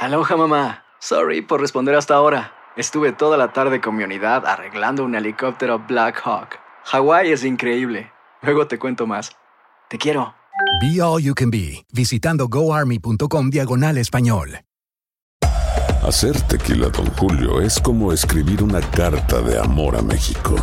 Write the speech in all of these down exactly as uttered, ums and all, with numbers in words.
Aloha, mamá. Sorry por responder hasta ahora. Estuve toda la tarde con mi unidad arreglando un helicóptero Black Hawk. Hawái es increíble. Luego te cuento más. Te quiero. Be All You Can Be, visitando goarmy.com diagonal español. Hacer tequila Don Julio es como escribir una carta de amor a México.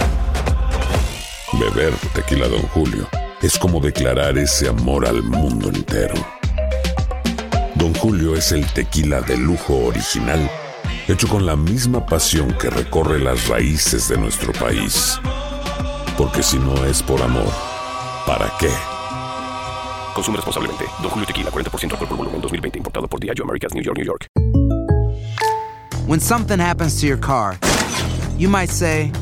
Beber tequila Don Julio es como declarar ese amor al mundo entero. Don Julio es el tequila de lujo original, hecho con la misma pasión que recorre las raíces de nuestro país. Porque si no es por amor, ¿para qué? Consume responsablemente. Don Julio Tequila, cuarenta por ciento alcohol por volumen, dos mil veinte. Importado por Diageo Americas, New York, New York. When something happens to your car, you might say,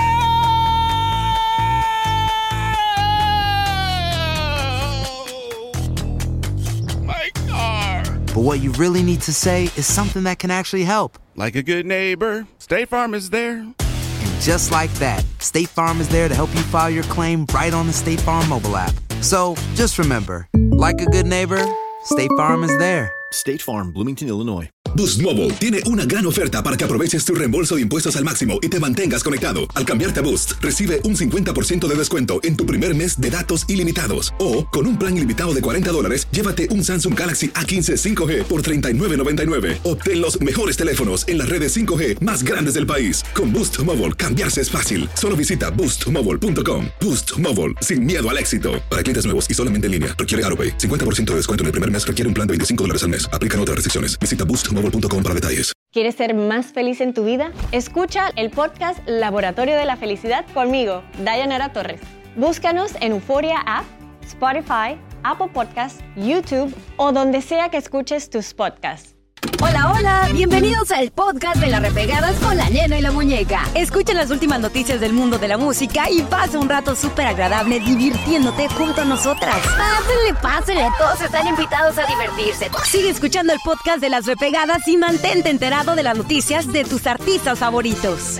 but what you really need to say is something that can actually help. Like a good neighbor, State Farm is there. And just like that, State Farm is there to help you file your claim right on the State Farm mobile app. So just remember, like a good neighbor, State Farm is there. State Farm, Bloomington, Illinois. Boost Mobile tiene una gran oferta para que aproveches tu reembolso de impuestos al máximo y te mantengas conectado. Al cambiarte a Boost, recibe un cincuenta por ciento de descuento en tu primer mes de datos ilimitados. O, con un plan ilimitado de cuarenta dólares, llévate un Samsung Galaxy A quince cinco G por treinta y nueve noventa y nueve. Obtén los mejores teléfonos en las redes cinco G más grandes del país. Con Boost Mobile, cambiarse es fácil. Solo visita boost mobile punto com. Boost Mobile, sin miedo al éxito. Para clientes nuevos y solamente en línea, requiere AutoPay. cincuenta por ciento de descuento en el primer mes, requiere un plan de veinticinco dólares al mes. Aplican otras restricciones. Visita boost mobile punto com para detalles. ¿Quieres ser más feliz en tu vida? Escucha el podcast Laboratorio de la Felicidad conmigo, Dayanara Torres. Búscanos en Euforia App, Spotify, Apple Podcasts, YouTube o donde sea que escuches tus podcasts. Hola, hola, bienvenidos al podcast de Las Repegadas con la Nena y la Muñeca. Escucha las últimas noticias del mundo de la música y pasa un rato súper agradable divirtiéndote junto a nosotras. Pásenle, pásenle, todos están invitados a divertirse. Sigue escuchando el podcast de Las Repegadas y mantente enterado de las noticias de tus artistas favoritos.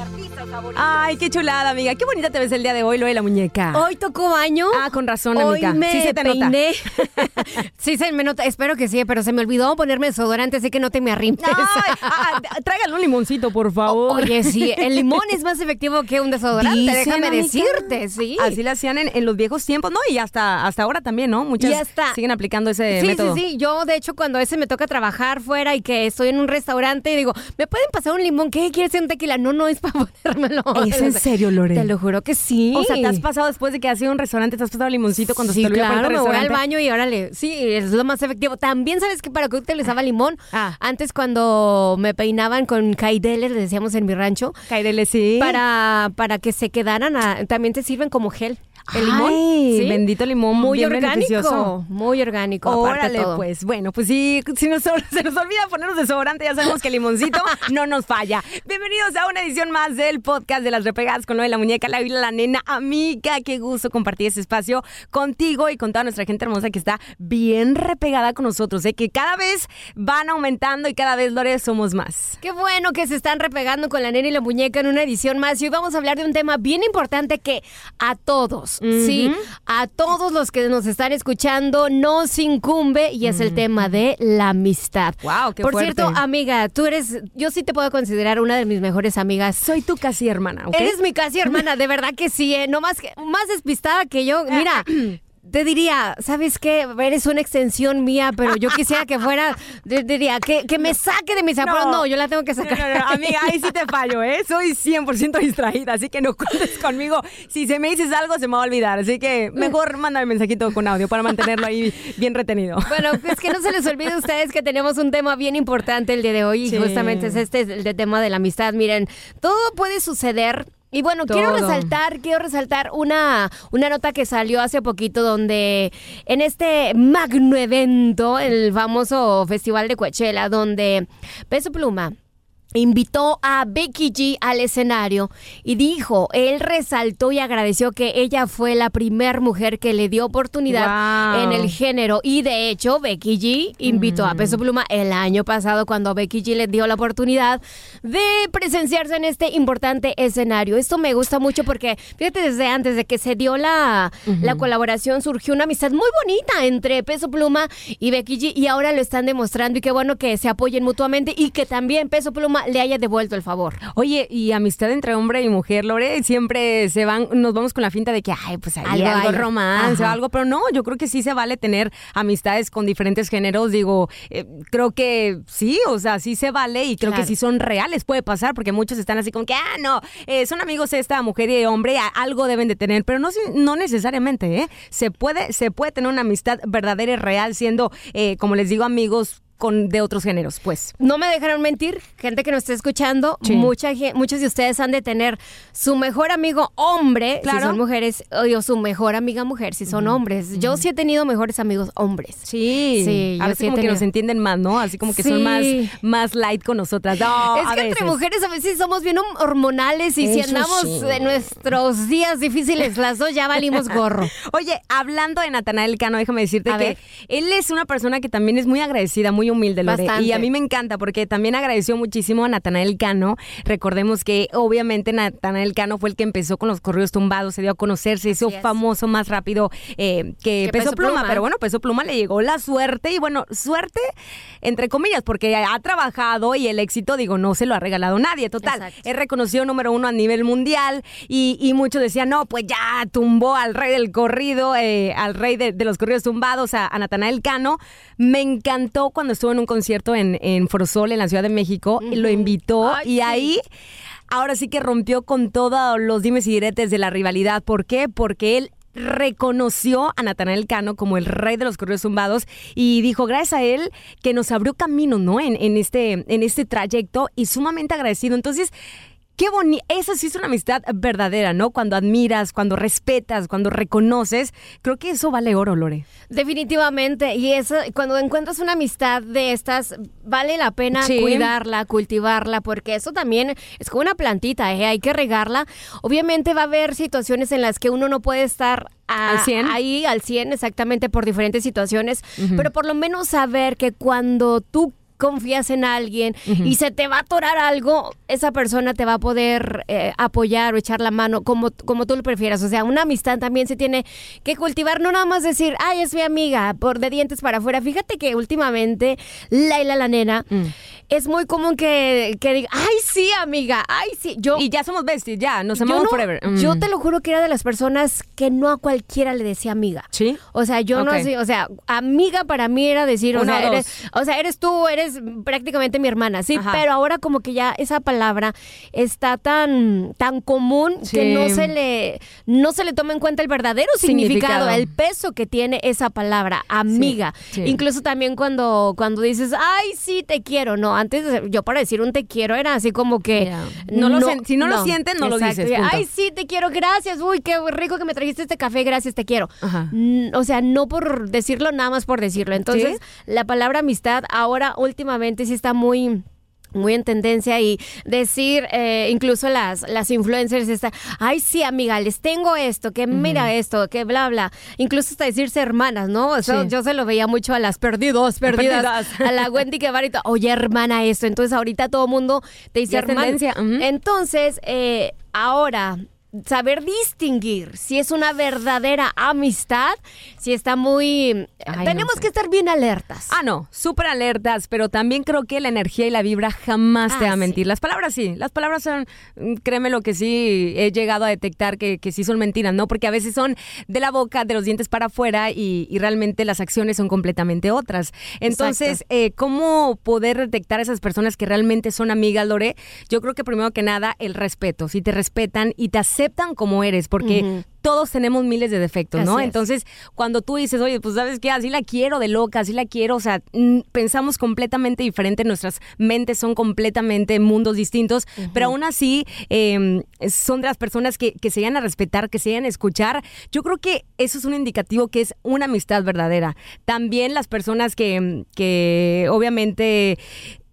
Ay, qué chulada, amiga. Qué bonita te ves el día de hoy, lo de la muñeca. Hoy tocó baño. Ah, con razón, Hoy amiga. me Sí se te peiné. nota. Sí se me nota. Espero que sí, pero se me olvidó ponerme desodorante, así que no te me arrimes. Ay, ah, tráigale un limoncito, por favor. Oye, sí, el limón es más efectivo que un desodorante, Dicen, déjame amiga. decirte, sí. Así lo hacían en, en los viejos tiempos, ¿no? Y hasta, hasta ahora también, ¿no? Muchas Ya está. siguen aplicando ese Sí, método. sí, sí. Yo, de hecho, cuando a veces me toca trabajar fuera y que estoy en un restaurante, digo, ¿me pueden pasar un limón? ¿Qué quieres un tequila? No, no es para ponérmelo. ¿Es en serio, Lore? Te lo juro que sí. O sea, ¿te has pasado después de que has ido a un restaurante, te has pasado limoncito cuando sí, se te olvidó claro, ponerte me voy al restaurante? baño y órale. Sí, es lo más efectivo. También, ¿sabes qué? ¿Para qué utilizaba limón? Ah. Antes, cuando me peinaban con caideles, le decíamos en mi rancho. Caideles, sí. Para, para que se quedaran, a- también te sirven como gel. El limón. Ay, ¿sí? bendito limón, Muy bien orgánico. beneficioso. Muy orgánico, aparte Órale, de todo. pues bueno, pues sí, si nos, se nos olvida ponernos desodorante, ya sabemos que el limoncito no nos falla. Bienvenidos a una edición más del podcast de Las Repegadas con lo de la muñeca, la Biblia, la nena, amiga. Qué gusto compartir este espacio contigo y con toda nuestra gente hermosa que está bien repegada con nosotros, ¿eh? Que cada vez van aumentando y cada vez, Lore, somos más. Qué bueno que se están repegando con la nena y la muñeca en una edición más. Y hoy vamos a hablar de un tema bien importante que a todos, Ujú. sí, a todos los que nos están escuchando nos incumbe y es el tema de la amistad. Wow, qué Por fuerte. cierto, amiga, tú eres, yo sí te puedo considerar una de mis mejores amigas. Soy tu casi hermana, ¿ok? Eres mi casi hermana, de verdad que sí, ¿eh? No más, que- más despistada que yo. Mira, te diría, ¿sabes qué? Eres una extensión mía, pero yo quisiera que fuera, te diría, que, que me saque de mis apuros. No, yo la tengo que sacar. No, no, no, amiga, ahí sí te fallo, ¿eh? Soy cien por ciento distraída, así que no cuentes conmigo. Si se me dices algo, se me va a olvidar. Así que mejor mándame un mensajito con audio para mantenerlo ahí bien retenido. Bueno, pues que no se les olvide a ustedes que tenemos un tema bien importante el día de hoy. Sí. Y justamente es este, el de tema de la amistad. Miren, todo puede suceder. Y bueno, Todo. quiero resaltar, quiero resaltar una, una nota que salió hace poquito donde en este magno evento, el famoso Festival de Coachella, donde Peso Pluma invitó a Becky G al escenario y dijo, él resaltó y agradeció que ella fue la primera mujer que le dio oportunidad wow. en el género. Y de hecho, Becky G invitó mm. a Peso Pluma el año pasado cuando Becky G le dio la oportunidad de presenciarse en este importante escenario. Esto me gusta mucho porque, fíjate, desde antes de que se dio la, uh-huh. la colaboración, surgió una amistad muy bonita entre Peso Pluma y Becky G y ahora lo están demostrando y qué bueno que se apoyen mutuamente y que también Peso Pluma le haya devuelto el favor. Oye, y amistad entre hombre y mujer, Lore, siempre se van, nos vamos con la finta de que, ay, pues ahí algo, algo hay, romance o algo, pero no, yo creo que sí se vale tener amistades con diferentes géneros, digo, eh, creo que sí, o sea, sí se vale y creo claro. que sí son reales, puede pasar, porque muchos están así como que, ah, no, eh, son amigos esta mujer y hombre, algo deben de tener, pero no, no necesariamente, ¿eh? Se puede, se puede tener una amistad verdadera y real siendo, eh, como les digo, amigos con de otros géneros, pues. No me dejaron mentir, gente que nos esté escuchando, sí. mucha, muchos de ustedes han de tener su mejor amigo hombre, claro. si son mujeres, o su mejor amiga mujer, si son uh-huh. hombres. Yo uh-huh. sí he tenido mejores amigos hombres. Sí, sí a veces sí como que nos entienden más, ¿no? Así como que sí. son más, más light con nosotras. No, es que veces. Entre mujeres a veces somos bien hormonales y Eso si andamos sí. en nuestros días difíciles, las dos ya valimos gorro. Oye, hablando de Natanael Cano, déjame decirte a que ver. Él es una persona que también es muy agradecida, muy humilde, Lore. Bastante. Y a mí me encanta porque también agradeció muchísimo a Natanael Cano. Recordemos que obviamente Natanael Cano fue el que empezó con los corridos tumbados, se dio a conocer, se hizo famoso más rápido eh, que Peso, Peso Pluma. Pluma. Pero bueno, Peso Pluma le llegó la suerte y bueno, suerte entre comillas, porque ha trabajado y el éxito, digo, no se lo ha regalado nadie. Total, Exacto. es reconocido número uno a nivel mundial y, y muchos decían, no, pues ya tumbó al rey del corrido, eh, al rey de, de los corridos tumbados, a, a Natanael Cano. Me encantó cuando estuvo en un concierto en, en Forosol, en la Ciudad de México, uh-huh. y lo invitó Ay, y sí. ahí ahora sí que rompió con todos los dimes y diretes de la rivalidad. ¿Por qué? Porque él reconoció a Natanael Cano como el rey de los corridos tumbados y dijo, gracias a él que nos abrió camino, ¿no? En, en, este, en este trayecto y sumamente agradecido. Entonces, qué bonito, esa sí es una amistad verdadera, ¿no? Cuando admiras, cuando respetas, cuando reconoces, creo que eso vale oro, Lore. Definitivamente, y eso, cuando encuentras una amistad de estas, vale la pena sí. cuidarla, cultivarla, porque eso también es como una plantita, ¿eh? Hay que regarla. Obviamente va a haber situaciones en las que uno no puede estar a, ¿Al cien? Ahí al cien exactamente por diferentes situaciones, uh-huh. pero por lo menos saber que cuando tú confías en alguien uh-huh. y se te va a atorar algo, esa persona te va a poder eh, apoyar o echar la mano como, como tú lo prefieras. O sea, una amistad también se tiene que cultivar, no nada más decir, ay, es mi amiga, por de dientes para afuera. Fíjate que últimamente Laila la nena mm. es muy común que, que diga, ay, sí, amiga, ay, sí. Yo, y ya somos besties, ya, nos amamos no, forever. Mm. Yo te lo juro que era de las personas que no a cualquiera le decía amiga. ¿Sí? O sea, yo okay. no así, o sea, amiga para mí era decir, o sea, eres, o sea, eres tú, eres prácticamente mi hermana, sí, Ajá. pero ahora como que ya esa palabra está tan tan común sí. que no se le no se le toma en cuenta el verdadero significado, significado. el peso que tiene esa palabra, amiga. Sí. Sí. Incluso también cuando cuando dices, "Ay, sí, te quiero", no, antes yo para decir un te quiero era así como que yeah. no, no lo sen- si no, no lo sientes, no exacto. lo dices. Punto. Ay, sí, te quiero, gracias. Uy, qué rico que me trajiste este café, gracias, te quiero. Ajá. O sea, no por decirlo, nada más por decirlo. Entonces, ¿sí? la palabra amistad ahora últimamente sí está muy muy en tendencia y decir, eh, incluso las, las influencers están, ay sí amiga, les tengo esto, que mira uh-huh. esto, que bla bla, incluso hasta decirse hermanas, ¿no? O sea, sí. yo se lo veía mucho a las perdidos, perdidas, perdidas. a la Wendy Guevarito, oye hermana esto, entonces ahorita todo el mundo te dice hermana. Uh-huh. Entonces, eh, ahora saber distinguir si es una verdadera amistad, si está muy... Ay, tenemos no sé. que estar bien alertas. Ah, no, súper alertas, pero también creo que la energía y la vibra jamás ah, te va a mentir. Sí. Las palabras sí, las palabras son, créeme lo que sí, he llegado a detectar que, que sí son mentiras, ¿no? Porque a veces son de la boca, de los dientes para afuera y, y realmente las acciones son completamente otras. Entonces, eh, ¿cómo poder detectar a esas personas que realmente son amigas, Lore? Yo creo que primero que nada, el respeto. Si te respetan y te aceptan como eres, porque uh-huh. todos tenemos miles de defectos, ¿no? Entonces, cuando tú dices, oye, pues ¿sabes qué? Así la quiero de loca, así la quiero, o sea, mm, pensamos completamente diferente, nuestras mentes son completamente mundos distintos, uh-huh. pero aún así eh, son de las personas que, que se llegan a respetar, que se llegan a escuchar. Yo creo que eso es un indicativo que es una amistad verdadera. También las personas que, que obviamente...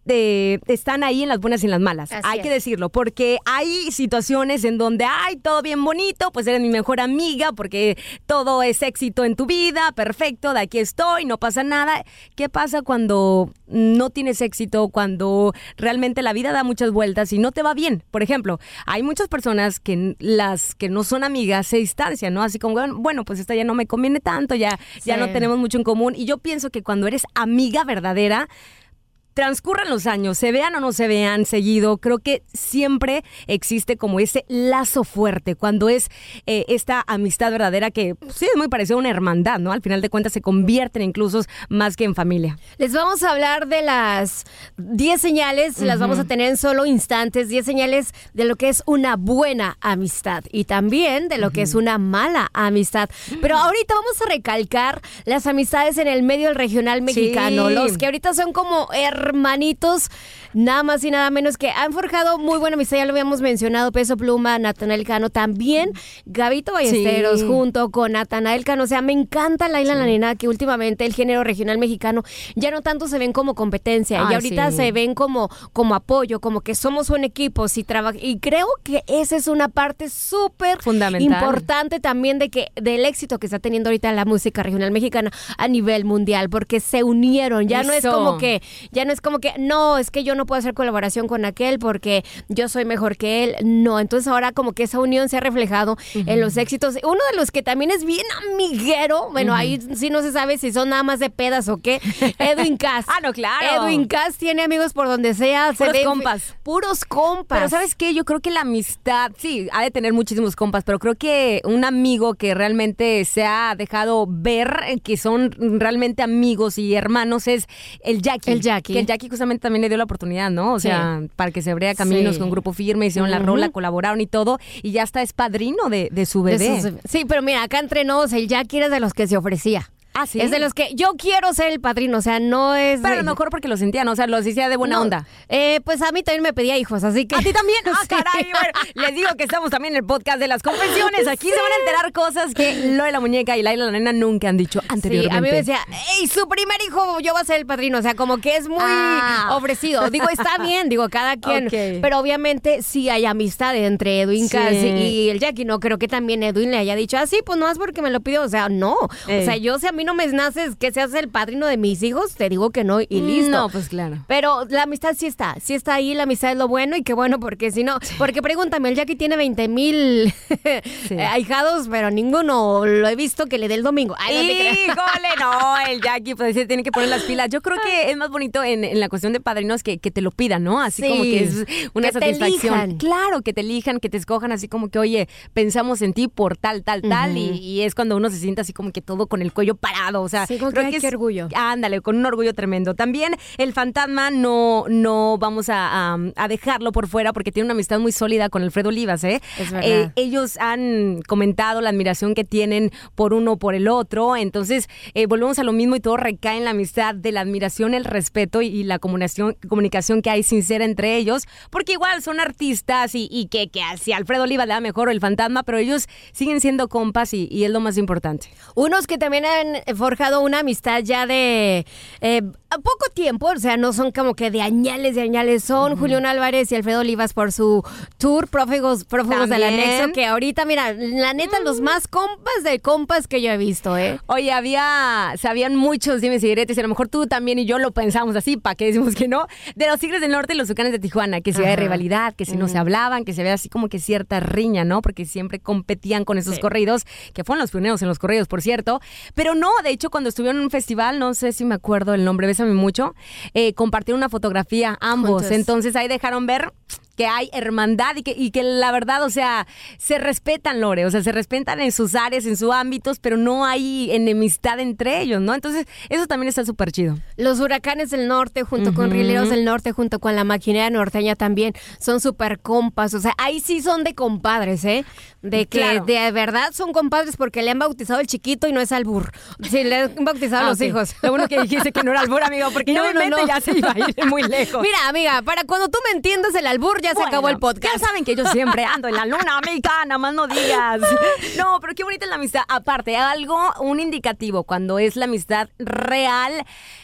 eh, están ahí en las buenas y en las malas. Así hay es. que decirlo, porque hay situaciones en donde, ay, todo bien bonito, pues eres mi mejor amiga, porque todo es éxito en tu vida, perfecto, de aquí estoy, no pasa nada. ¿Qué pasa cuando no tienes éxito, cuando realmente la vida da muchas vueltas y no te va bien? Por ejemplo, hay muchas personas que las que no son amigas se distancian, ¿no? Así como, bueno, pues esta ya no me conviene tanto, ya, sí. ya no tenemos mucho en común. Y yo pienso que cuando eres amiga verdadera, transcurran los años, se vean o no se vean seguido, creo que siempre existe como ese lazo fuerte, cuando es eh, esta amistad verdadera que pues, sí es muy parecida a una hermandad, ¿no? Al final de cuentas se convierten incluso más que en familia. Les vamos a hablar de las diez señales, uh-huh. las vamos a tener en solo instantes, diez señales de lo que es una buena amistad y también de lo uh-huh. que es una mala amistad. Pero ahorita vamos a recalcar las amistades en el medio del regional mexicano, sí. los que ahorita son como hermanitos, nada más y nada menos que han forjado muy buena amistad, ya lo habíamos mencionado, Peso Pluma, Natanael Cano, también Gabito Ballesteros sí. junto con Natanael Cano, o sea, me encanta Laila sí. la Nena, que últimamente el género regional mexicano ya no tanto se ven como competencia, Ay, y ahorita sí. se ven como, como apoyo, como que somos un equipo, si traba- y creo que esa es una parte súper importante también de que del éxito que está teniendo ahorita la música regional mexicana a nivel mundial, porque se unieron, ya Eso. no es como que, ya no es como que, no, es que yo no puedo hacer colaboración con aquel porque yo soy mejor que él. No, entonces ahora como que esa unión se ha reflejado uh-huh. en los éxitos. Uno de los que también es bien amiguero, bueno, uh-huh. ahí sí no se sabe si son nada más de pedas o qué, Edwin Cass. Ah, no, claro. Edwin Cass tiene amigos por donde sea. Puros se ve, compas. Puros compas. Pero ¿sabes qué? Yo creo que la amistad, sí, ha de tener muchísimos compas, pero creo que un amigo que realmente se ha dejado ver que son realmente amigos y hermanos es el Jackie. El Jackie. Que el Jackie justamente también le dio la oportunidad, ¿no? O sea, sí. para que se abriera caminos sí. con Grupo Firme, hicieron uh-huh. la rola, colaboraron y todo, y ya hasta es padrino de, de su bebé. De sus, sí, pero mira, acá entre nos, el Jackie era de los que se ofrecía. Ah, ¿sí? Es de los que yo quiero ser el padrino, o sea, no es... Pero de... a lo mejor porque lo sentían, o sea, lo hacía de buena no, onda. Eh, pues a mí también me pedía hijos, así que... ¿A ti también? ¡Ah, sí. caray! Bueno, les digo que estamos también en el podcast de las confesiones. Aquí sí. se van a enterar cosas que Lo de la Muñeca y Laila la Nena nunca han dicho anteriormente. Sí, a mí me decía, ¡ey, su primer hijo, yo voy a ser el padrino! O sea, como que es muy ah. ofrecido. Digo, está bien, digo, cada quien. Okay. Pero obviamente sí hay amistad entre Edwin sí. Cass y el Jackie. No creo que también Edwin le haya dicho, ah, sí, pues no es porque me lo pidió. O sea, no. Eh. O sea, yo si a mí no me naces que seas el padrino de mis hijos, te digo que no y listo. No, pues claro. Pero la amistad sí está, sí está ahí, la amistad es lo bueno y qué bueno, porque si no, porque pregúntame, el Jackie tiene veinte mil sí. ahijados, pero ninguno lo he visto que le dé el domingo. Ay, ¡híjole! No, el Jackie pues se tiene que poner las pilas. Yo creo que es más bonito en, en la cuestión de padrinos que, que te lo pidan, ¿no? Así sí. como que es una que satisfacción. Claro, que te elijan, que te escojan, así como que, oye, pensamos en ti por tal, tal, uh-huh. tal, y, y es cuando uno se siente así como que todo con el cuello parado, o sea, sí, creo que, que es orgullo. Ándale, con un orgullo tremendo. También el fantasma no, no vamos a, a, a dejarlo por fuera porque tiene una amistad muy sólida con Alfredo Olivas, ¿eh? Es verdad. Eh, ellos han comentado la admiración que tienen por uno o por el otro, entonces eh, volvemos a lo mismo y todo recae en la amistad de la admiración, el respeto y, y la comunicación, comunicación que hay sincera entre ellos, porque igual son artistas y, y que, que si Alfredo Olivas le da mejor el fantasma, pero ellos siguen siendo compas y, y es lo más importante. Unos que también han forjado una amistad ya de eh, a poco tiempo, o sea, no son como que de añales, de añales, son uh-huh. Julián Álvarez y Alfredo Olivas por su tour Prófugos, Prófugos del Anexo, que ahorita, mira, la neta, uh-huh. los más compas de compas que yo he visto, ¿eh? Oye, había, sabían muchos dimes y diretes, y a lo mejor tú también y yo lo pensamos así, ¿para qué decimos que no? De los Tigres del Norte y los Tucanes de Tijuana, que si uh-huh. había rivalidad, que si uh-huh. no se hablaban, que se había así como que cierta riña, ¿no? Porque siempre competían con esos sí. corridos, que fueron los pioneros en los corridos, por cierto, pero no, de hecho, cuando estuvieron en un festival, no sé si me acuerdo el nombre, Bésame Mucho, eh, compartieron una fotografía ambos, juntos. Entonces ahí dejaron ver que hay hermandad y que, y que la verdad, o sea, se respetan, Lore, o sea, se respetan en sus áreas, en sus ámbitos, pero no hay enemistad entre ellos, ¿no? Entonces, eso también está súper chido. Los Huracanes del Norte, junto uh-huh. con Rieleros del Norte, junto con la Maquinaria Norteña también, son súper compas, o sea, ahí sí son de compadres, ¿eh? De que claro. de verdad son compadres porque le han bautizado el chiquito y no es albur. Sí, le han bautizado a ah, los sí. hijos. Lo bueno que dijiste que no era albur, amigo, porque no, no, no. ya se iba a ir muy lejos. Mira, amiga, para cuando tú me entiendas el albur, ya bueno, se acabó el podcast. Ya saben que yo siempre ando en la luna, amiga, nada más no digas. No, pero qué bonita es la amistad. Aparte, algo, un indicativo cuando es la amistad real.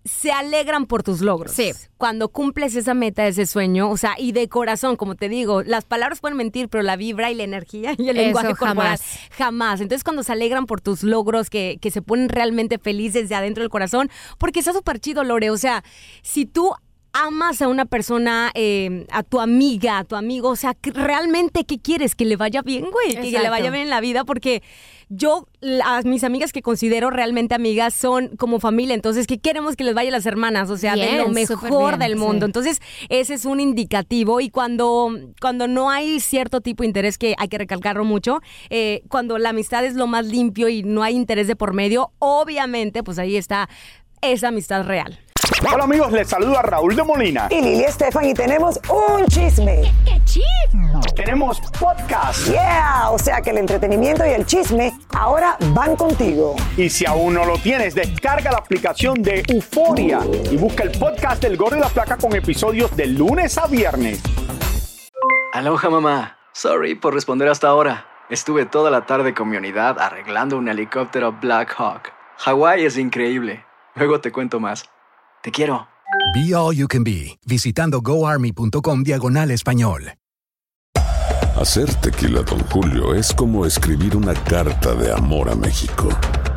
se alegran por tus logros. Sí. Cuando cumples esa meta, ese sueño, o sea, y de corazón, como te digo, las palabras pueden mentir, pero la vibra y la energía y el Eso lenguaje corporal, jamás. jamás. Entonces, cuando se alegran por tus logros, que, que se ponen realmente felices de adentro del corazón, porque está súper chido, Lore. O sea, si tú amas a una persona, eh, a tu amiga, a tu amigo, o sea, realmente, ¿qué quieres? Que le vaya bien, güey, que, que le vaya bien en la vida, porque yo, a mis amigas que considero realmente amigas son como familia, entonces, ¿qué queremos que les vaya a las hermanas? O sea, Bien, de lo mejor bien, del mundo. sí. Entonces, ese es un indicativo, y cuando, cuando no hay cierto tipo de interés, que hay que recalcarlo mucho, eh, cuando la amistad es lo más limpio y no hay interés de por medio, obviamente, pues ahí está esa amistad real. Hola amigos, les saluda Raúl de Molina y Lili Estefan, y tenemos un chisme. ¿Qué chisme? Tenemos podcast. Yeah, o sea que el entretenimiento y el chisme ahora van contigo. Y si aún no lo tienes, descarga la aplicación de Euforia y busca el podcast del Gordo y la Flaca con episodios de lunes a viernes. Aloha, mamá. Sorry por responder hasta ahora. Estuve toda la tarde con mi unidad arreglando un helicóptero Black Hawk. Hawái es increíble. Luego te cuento más. Te quiero. Be All You Can Be, visitando goarmy.com diagonal español. Hacer tequila Don Julio es como escribir una carta de amor a México.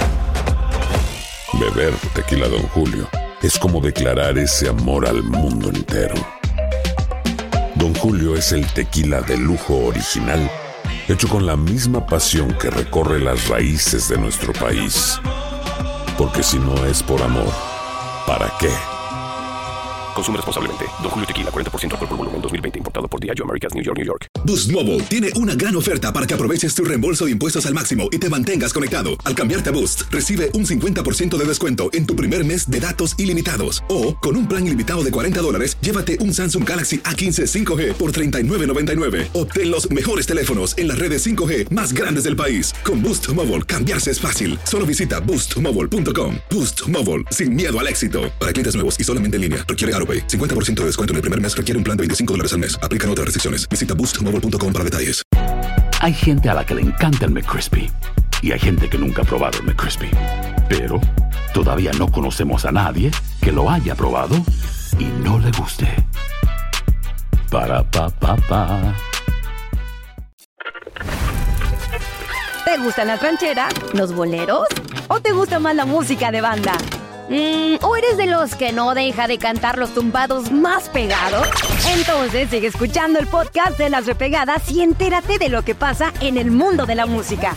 Beber tequila Don Julio es como declarar ese amor al mundo entero. Don Julio es el tequila de lujo original, hecho con la misma pasión que recorre las raíces de nuestro país. Porque si no es por amor, ¿para qué? Consume responsablemente. Don Julio Tequila, cuarenta por ciento alcohol por volumen, dos mil veinte. Importado por Diageo Americas, New York, New York. Boost Mobile tiene una gran oferta para que aproveches tu reembolso de impuestos al máximo y te mantengas conectado. Al cambiarte a Boost, recibe un cincuenta por ciento de descuento en tu primer mes de datos ilimitados. O, con un plan ilimitado de cuarenta dólares, llévate un Samsung Galaxy A quince cinco G por treinta y nueve noventa y nueve. Obtén los mejores teléfonos en las redes cinco G más grandes del país. Con Boost Mobile, cambiarse es fácil. Solo visita boost mobile punto com. Boost Mobile, sin miedo al éxito. Para clientes nuevos y solamente en línea, requiere AutoPay. cincuenta por ciento de descuento en el primer mes requiere un plan de veinticinco dólares al mes. Aplican otras restricciones. Visita boost mobile punto com para detalles. Hay gente a la que le encanta el McCrispy y hay gente que nunca ha probado el McCrispy. Pero todavía no conocemos a nadie que lo haya probado y no le guste. Para pa pa pa. ¿Te gustan las rancheras, los boleros o te gusta más la música de banda? Mm, ¿O eres de los que no deja de cantar los tumbados más pegados? Entonces sigue escuchando el podcast de Las Repegadas y entérate de lo que pasa en el mundo de la música.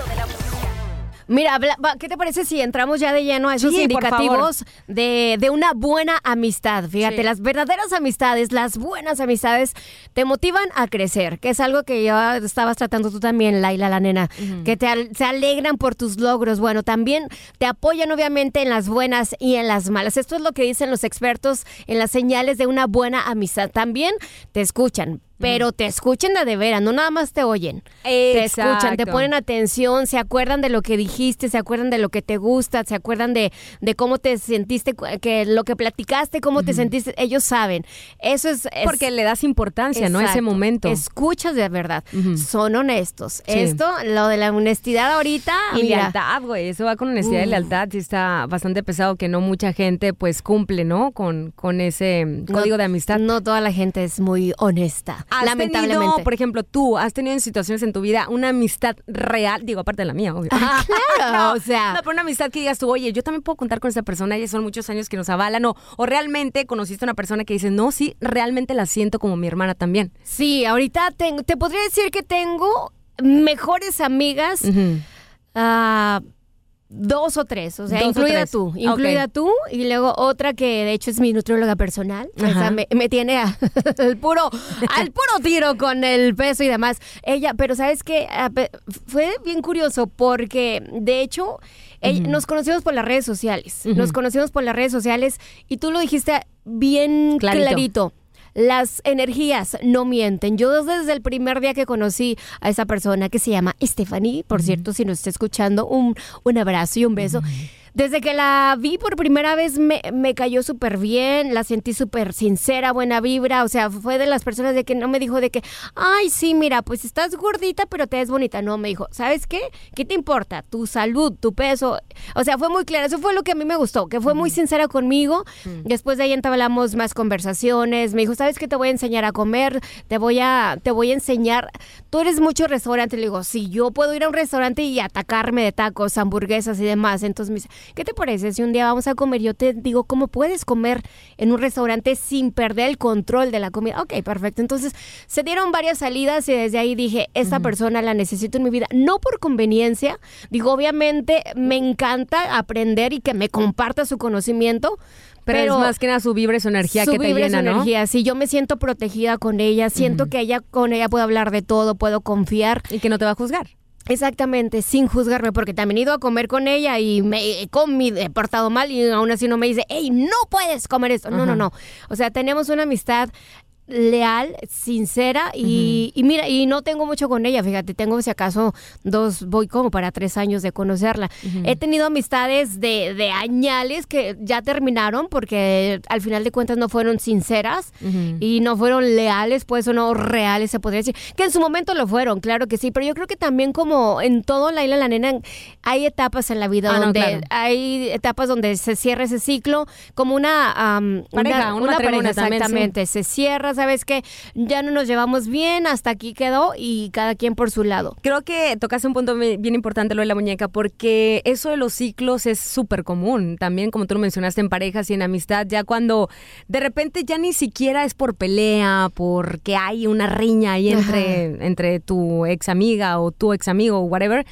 Mira, ¿qué te parece si entramos ya de lleno a esos Sí, indicativos de, de una buena amistad? Fíjate, Sí. las verdaderas amistades, las buenas amistades te motivan a crecer, que es algo que ya estabas tratando tú también, Laila, la nena, uh-huh. que te al- se alegran por tus logros. Bueno, también te apoyan obviamente en las buenas y en las malas. Esto es lo que dicen los expertos en las señales de una buena amistad. También te escuchan, pero te escuchan de de veras, no nada más te oyen. Te escuchan, te ponen atención, se acuerdan de lo que dijiste, se acuerdan de lo que te gusta, se acuerdan de, de cómo te sentiste, que lo que platicaste, cómo uh-huh. te sentiste. Ellos saben. Eso es... es Porque le das importancia, ¿no? A ese momento. Escuchas de verdad. Uh-huh. Son honestos. Sí. Esto, lo de la honestidad ahorita... Y mira. lealtad, güey. Eso va con honestidad uh. y lealtad. Sí está bastante pesado, que no mucha gente pues cumple, ¿no? Con, con ese no, código de amistad. No toda la gente es muy honesta. ¿Has lamentablemente. Tenido, por ejemplo, tú has tenido en situaciones en tu vida una amistad real, digo, aparte de la mía, obvio. Ah, claro, no, o sea. No, pero una amistad que digas tú, oye, yo también puedo contar con esa persona, y son muchos años que nos avalan, o, o realmente conociste a una persona que dice, no, sí, realmente la siento como mi hermana también. Sí, ahorita tengo, te podría decir que tengo mejores amigas, uh-huh. uh, dos o tres, o sea, dos incluida o tú, incluida okay. tú, y luego otra que de hecho es mi nutrióloga personal, o sea, me, me tiene a, al puro al puro tiro con el peso y demás. Ella, pero ¿sabes qué? Fue bien curioso porque de hecho ella, uh-huh. nos conocimos por las redes sociales, uh-huh. nos conocimos por las redes sociales y tú lo dijiste bien clarito. clarito. Las energías no mienten. Yo desde el primer día que conocí a esa persona que se llama Stephanie, por uh-huh. cierto, si nos está escuchando, un, un abrazo y un beso. Uh-huh. Desde que la vi por primera vez me, me cayó súper bien, la sentí súper sincera, buena vibra, o sea, fue de las personas de que no me dijo de que, ay, sí, mira, pues estás gordita, pero te ves bonita. No, me dijo, ¿sabes qué? ¿Qué te importa? Tu salud, tu peso. O sea, fue muy clara, eso fue lo que a mí me gustó, que fue muy sincera conmigo. Mm. Después de ahí entablamos más conversaciones, me dijo, ¿sabes qué? Te voy a enseñar a comer, te voy a, te voy a enseñar, tú eres mucho restaurante. Le digo, sí, yo puedo ir a un restaurante y atacarme de tacos, hamburguesas y demás. Entonces me dice, ¿qué te parece si un día vamos a comer? Yo te digo, ¿cómo puedes comer en un restaurante sin perder el control de la comida? Ok, perfecto. Entonces se dieron varias salidas y desde ahí dije, esta uh-huh. persona la necesito en mi vida. No por conveniencia, digo, obviamente me encanta aprender y que me comparta su conocimiento. Pero, pero es más que nada su vibra y su energía que te llena, su ¿no? energía, sí, yo me siento protegida con ella, siento uh-huh. que ella con ella puedo hablar de todo, puedo confiar. Y que no te va a juzgar. Exactamente, sin juzgarme, porque también he ido a comer con ella y me he comido, he portado mal y aún así no me dice, hey, no puedes comer esto. Uh-huh. No, no, no. O sea, tenemos una amistad leal, sincera y, uh-huh. y mira, y no tengo mucho con ella, fíjate, tengo si acaso dos, voy como para tres años de conocerla. Uh-huh. He tenido amistades de, de añales que ya terminaron porque al final de cuentas no fueron sinceras uh-huh. y no fueron leales, pues o no reales se podría decir, que en su momento lo fueron, claro que sí, pero yo creo que también como en todo la isla la nena hay etapas en la vida ah, donde no, claro. hay etapas donde se cierra ese ciclo, como una um, pareja, una, una pareja exactamente, sí. se cierra, ¿sabes qué? Ya no nos llevamos bien, hasta aquí quedó y cada quien por su lado. Creo que tocaste un punto bien importante, lo de la muñeca, porque eso de los ciclos es súper común. También, como tú lo mencionaste, en parejas y en amistad, ya cuando de repente ya ni siquiera es por pelea, porque hay una riña ahí entre, entre tu ex amiga o tu ex amigo o whatever,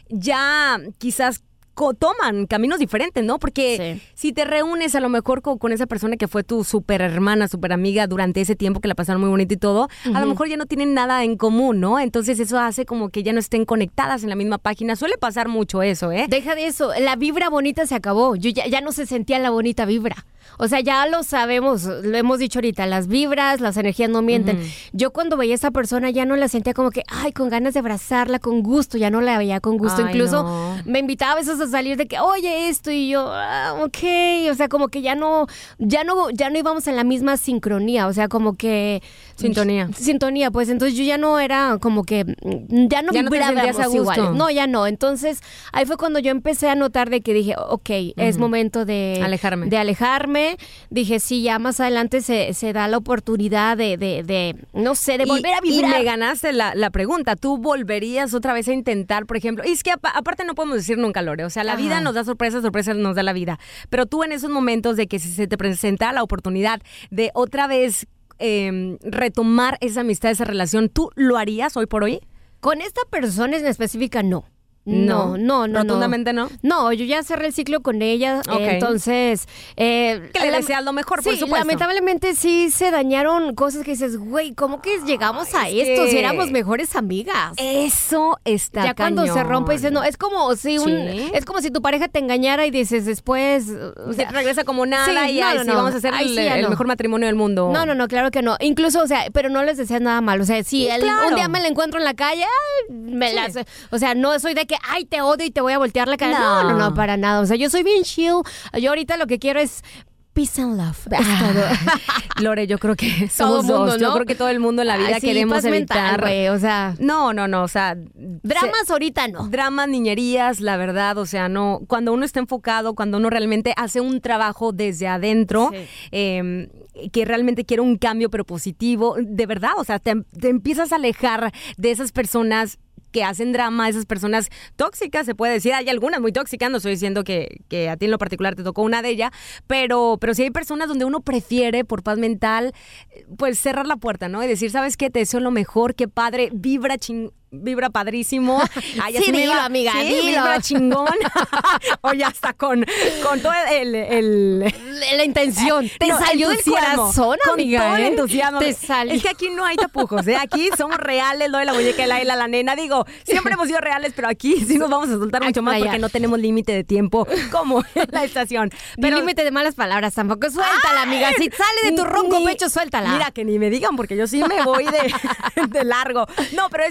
ya quizás toman caminos diferentes, ¿no? Porque sí. si te reúnes a lo mejor con, con esa persona que fue tu súper hermana, súper amiga durante ese tiempo que la pasaron muy bonito y todo, uh-huh. a lo mejor ya no tienen nada en común, ¿no? Entonces eso hace como que ya no estén conectadas en la misma página. Suele pasar mucho eso, ¿eh? Deja de eso, la vibra bonita se acabó. Yo ya, ya no se sentía la bonita vibra. O sea, ya lo sabemos, lo hemos dicho ahorita, las vibras, las energías no mienten. Uh-huh. Yo cuando veía a esa persona ya no la sentía como que, ay, con ganas de abrazarla, con gusto, ya no la veía con gusto. Ay, incluso no. me invitaba a veces a salir de que, oye, esto, y yo, ah, ok, o sea, como que ya no, ya no, ya no íbamos en la misma sincronía, o sea, como que... Sintonía. Sintonía, pues, entonces yo ya no era como que, ya no ya no te sentías a gusto. Iguales. No, ya no, entonces ahí fue cuando yo empecé a notar de que dije, ok, uh-huh. es momento de... Alejarme. De alejarme, dije, sí, ya más adelante se, se da la oportunidad de, de, de, no sé, de volver y, a vibrar. Y me ganaste la, la pregunta, ¿tú volverías otra vez a intentar, por ejemplo? Y es que apa- aparte no podemos decir nunca, Lore, o sea, la Ajá. vida nos da sorpresas, sorpresas nos da la vida, pero tú en esos momentos de que si se te presenta la oportunidad de otra vez eh, retomar esa amistad, esa relación, ¿tú lo harías hoy por hoy? Con esta persona en específica, no. No, no, no. ¿Rotundamente no? No, yo ya cerré el ciclo con ella, okay. eh, entonces... Eh, que le deseas lo mejor, sí, por supuesto. Lamentablemente sí se dañaron cosas que dices, güey, ¿cómo que llegamos Ay, a esto que... si éramos mejores amigas? Eso está Ya cañón. cuando se rompe dices, no, es como si un, ¿Sí? es como si tu pareja te engañara y dices después... O sea, regresa como nada sí, y no, ahí no, sí, no. vamos a hacer el, sí, el no. mejor matrimonio del mundo. No, no, no, claro que no. Incluso, o sea, pero no les deseas nada malo. O sea, si el, claro. un día me la encuentro en la calle, me sí. las... O sea, no soy de que, ay, te odio y te voy a voltear la cara. No. no, no, no, para nada. O sea, yo soy bien chill. Yo ahorita lo que quiero es peace and love. Es todo. Lore, yo creo que somos mundo, dos. ¿no? Yo creo que todo el mundo en la vida Ay, sí, queremos evitar. Mental, o sea, no, no, no. O sea, dramas se, ahorita no. Dramas, niñerías, la verdad. O sea, no. Cuando uno está enfocado, cuando uno realmente hace un trabajo desde adentro, sí. eh, que realmente quiere un cambio, pero positivo, de verdad. O sea, te, te empiezas a alejar de esas personas que hacen drama, esas personas tóxicas, se puede decir. Hay algunas muy tóxicas, no estoy diciendo que, que a ti en lo particular te tocó una de ellas, pero, pero sí hay personas donde uno prefiere, por paz mental, pues cerrar la puerta, ¿no? Y decir, ¿sabes qué? Te deseo lo mejor, qué padre, vibra ching... vibra padrísimo. Ay, sí, dilo, iba, amiga, sí, dilo. Vibra chingón. Oye, hasta con, con todo el, el... la intención. Te no, salió del corazón, amiga. Con todo ¿eh? el entusiasmo. Te salió. Es que aquí no hay tapujos, ¿eh? Aquí somos reales, lo de la muñeca, la isla, la nena. Digo, siempre hemos sido reales, pero aquí sí nos vamos a soltar mucho más porque no tenemos límite de tiempo como en la estación. Pero límite de malas palabras tampoco. Suéltala, Ay, amiga. Si sale de tu ronco ni, pecho, suéltala. Mira, que ni me digan porque yo sí me voy de, de largo. No, pero es eso, Lore.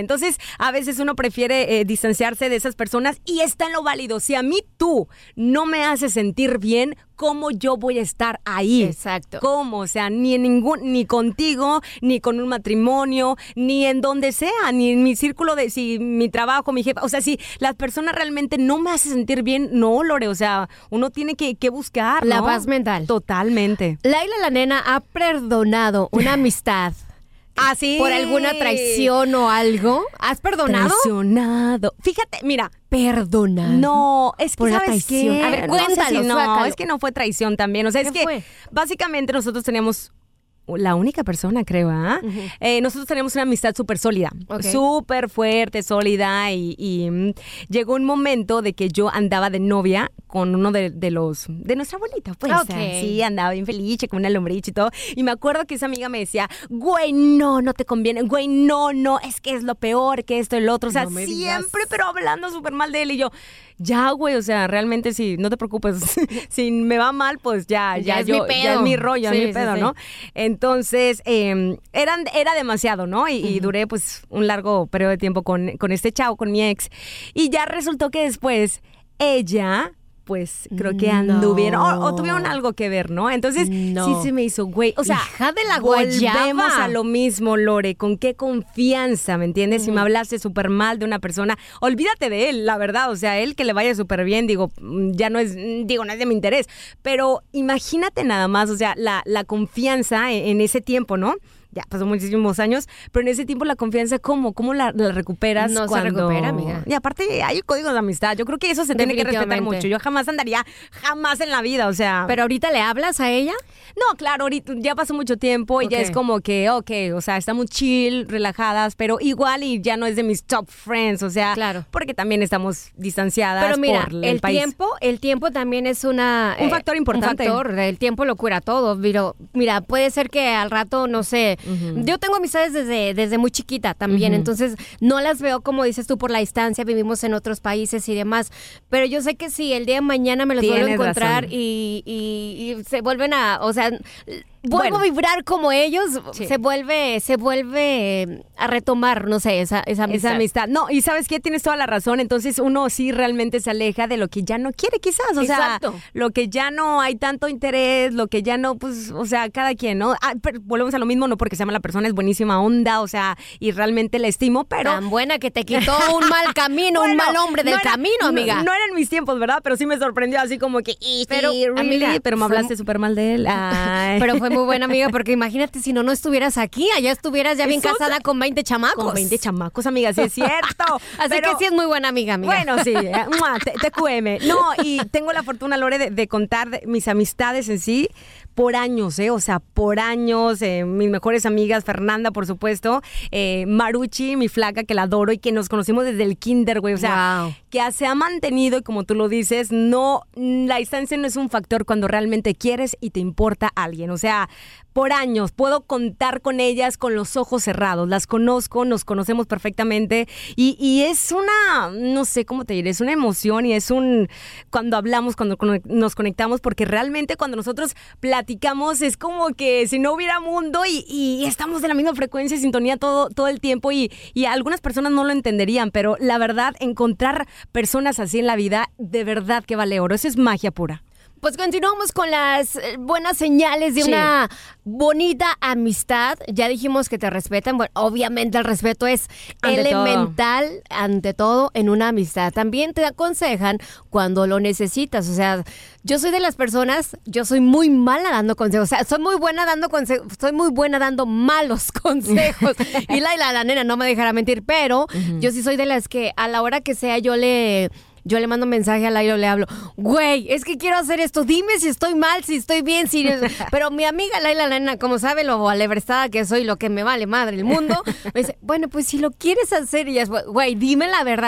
Entonces, a veces uno prefiere eh, distanciarse de esas personas y está en lo válido. Si a mí tú no me haces sentir bien, ¿cómo yo voy a estar ahí? Exacto. ¿Cómo? O sea, ni en ningún, ni contigo, ni con un matrimonio, ni en donde sea, ni en mi círculo de, si mi trabajo, mi jefa. O sea, si las personas realmente no me hacen sentir bien, no, Lore. O sea, uno tiene que, que buscar, La ¿no? paz mental. Totalmente. Laila la nena ha perdonado una amistad. ¿Ah, sí? ¿Por alguna traición o algo? ¿Has perdonado? Traicionado. Fíjate, mira. Perdonado. No, es que Por la ¿sabes traición. qué? A ver, No sé cuéntalo, si no, suácalo. es que no fue traición también. O sea, es ¿Qué que fue? básicamente nosotros teníamos la única persona, creo, ¿ah? Ujú. Eh, nosotros teníamos una amistad súper sólida, Ok. súper fuerte, sólida, y, y, mm, llegó un momento de que yo andaba de novia con uno de, de los, de nuestra abuelita, pues. Ok. Sí, andaba bien feliz, con una lombricha y todo. Y me acuerdo que esa amiga me decía, güey, no, no te conviene, güey, no, no, es que es lo peor, que esto y lo otro. O sea, No me digas. siempre, pero hablando súper mal de él. Y yo, ya, güey, o sea, realmente sí, no te preocupes. Si me va mal, pues ya, ya, Ya es yo, mi pedo. ya es mi rollo, Sí, es mi sí, pedo, sí. ¿no? Entonces, eh, eran, era demasiado, ¿no? Y, y duré pues un largo periodo de tiempo con, con este chavo, con mi ex. Y ya resultó que después ella, pues creo que No. anduvieron, o, o tuvieron algo que ver, ¿no? Entonces, No. sí se me hizo, güey. O sea, Hija de la volvemos guayaba. a lo mismo, Lore. ¿Con qué confianza, me entiendes? Si me hablaste súper mal de una persona, olvídate de él, la verdad. O sea, él que le vaya súper bien, digo, mm, ya no es, mm, digo, no es de mi interés. Pero imagínate nada más, o sea, la, la confianza en, en ese tiempo, ¿no? Ya pasó muchísimos años, pero en ese tiempo la confianza, ¿cómo? ¿Cómo la, la recuperas? No se cuando... recupera, amiga. Y aparte hay códigos de amistad. Yo creo que eso se tiene que respetar Definitivamente. mucho. Yo jamás andaría, jamás en la vida, o sea... ¿Pero ahorita le hablas a ella? No, claro, ahorita ya pasó mucho tiempo y ya Ok. es como que, ok, o sea, estamos chill, relajadas, pero igual y ya no es de mis top friends, o sea, Claro. porque también estamos distanciadas Pero mira, por el, el país. tiempo, el tiempo también es una Un factor importante. Un factor, el tiempo lo cura todo. Pero mira, puede ser que al rato, no sé, yo tengo amistades desde, desde muy chiquita también, Ujú. entonces no las veo como dices tú por la distancia, vivimos en otros países y demás, pero yo sé que si el día de mañana me los vuelvo a Tienes encontrar razón. y, y- y se vuelven a, o sea, vuelvo Bueno. a vibrar como ellos, Sí. se vuelve, se vuelve eh, a retomar, no sé, esa, esa amistad. Esa amistad. No, y ¿sabes qué? Tienes toda la razón. Entonces uno sí realmente se aleja de lo que ya no quiere quizás. O Exacto. sea, lo que ya no hay tanto interés, lo que ya no, pues, o sea, cada quien, ¿no? Ah, pero volvemos a lo mismo, no porque se llama la persona, es buenísima onda, o sea, y realmente la estimo, pero... Tan buena que te quitó un mal camino, un Bueno, mal hombre del no era- camino, no- amiga. No, eran mis tiempos, ¿verdad? Pero sí me sorprendió así como que... "Y Pero, sí, really", amiga, pero me fue- hablaste súper mal de él. Ay. Pero fue muy buena amiga, porque imagínate si no, no estuvieras aquí, allá estuvieras ya bien Eso- casada con veinte chamacos. Con veinte chamacos, amiga, sí es cierto. Así Pero- que sí es muy buena amiga, amiga. Bueno, sí, eh, ¡mua! T- T Q M. No, y tengo la fortuna, Lore, de, de contar de mis amistades en sí por años, ¿eh? O sea, por años. eh, mis mejores amigas, Fernanda, por supuesto, eh, Maruchi, mi flaca, que la adoro y que nos conocimos desde el kinder, güey. O sea, Wow. que se ha mantenido y como tú lo dices, no, la distancia no es un factor cuando realmente quieres y te importa alguien. O sea, por años puedo contar con ellas con los ojos cerrados. Las conozco, nos conocemos perfectamente y, y es una, no sé cómo te diré, es una emoción y es un, cuando hablamos, cuando conec- nos conectamos, porque realmente cuando nosotros platicamos es como que si no hubiera mundo y, y estamos de la misma frecuencia y sintonía todo, todo el tiempo y, y algunas personas no lo entenderían, pero la verdad, encontrar personas así en la vida, de verdad que vale oro. Eso es magia pura. Pues continuamos con las eh, buenas señales de Sí. una bonita amistad. Ya dijimos que te respetan. Bueno, obviamente el respeto es Ante elemental ante todo en una amistad. También te aconsejan cuando lo necesitas. O sea, yo soy de las personas, yo soy muy mala dando consejos. O sea, soy muy buena dando consejos, soy muy buena dando malos consejos. Y Laila, la nena, no me dejará mentir, pero yo sí soy de las que a la hora que sea yo le... Yo le mando un mensaje a Laila, le hablo, güey, es que quiero hacer esto, dime si estoy mal, si estoy bien, si... Pero mi amiga Laila Lana, como sabe lo alebrestada que soy, lo que me vale madre el mundo, me dice, bueno, pues si lo quieres hacer, y ya es, güey, dime la verdad.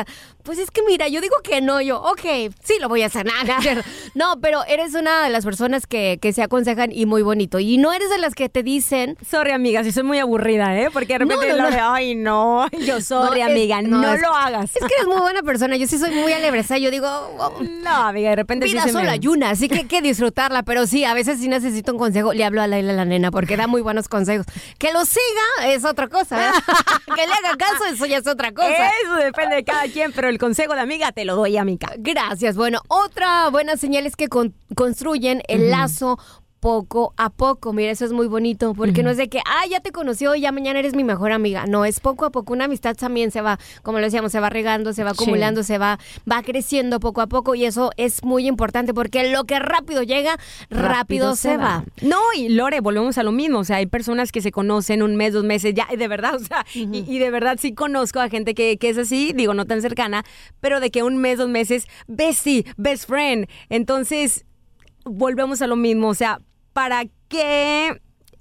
pues es que mira, yo digo que no, yo, ok, sí lo voy a hacer. Nada, no, pero eres una de las personas que, que se aconsejan y muy bonito. Y no eres de las que te dicen... Sorry, amiga, si soy muy aburrida, ¿eh? Porque de repente no, no, lo no. de, ay, no, yo sorry, No, amiga, es- no, no, es- lo hagas. Es que eres muy buena persona, yo sí soy muy alebresa, yo digo... oh, No, amiga, de repente vida sí se solo me... hay una, así que hay que disfrutarla. Pero sí, a veces sí necesito un consejo. Le hablo a Laila la nena porque da muy buenos consejos. Que lo siga es otra cosa, ¿verdad? Que le haga caso, eso ya es otra cosa. Eso depende de cada quien, pero el consejo de amiga te lo doy, amiga. Gracias. Bueno, otra buena señal es que con- construyen el Ujú. lazo poco a poco. Mira, eso es muy bonito, porque no es de que, ah, ya te conocí hoy, ya mañana eres mi mejor amiga. No, es poco a poco. Una amistad también se va, como lo decíamos, se va regando, se va Sí. acumulando, se va, va creciendo poco a poco, y eso es muy importante, porque lo que rápido llega, rápido, se va. No, y Lore, volvemos a lo mismo. O sea, hay personas que se conocen un mes, dos meses, ya, de verdad, o sea, y, y de verdad sí conozco a gente que, que es así, digo, no tan cercana, pero de que un mes, dos meses, bestie, best friend. Entonces, volvemos a lo mismo. O sea, ¿para qué?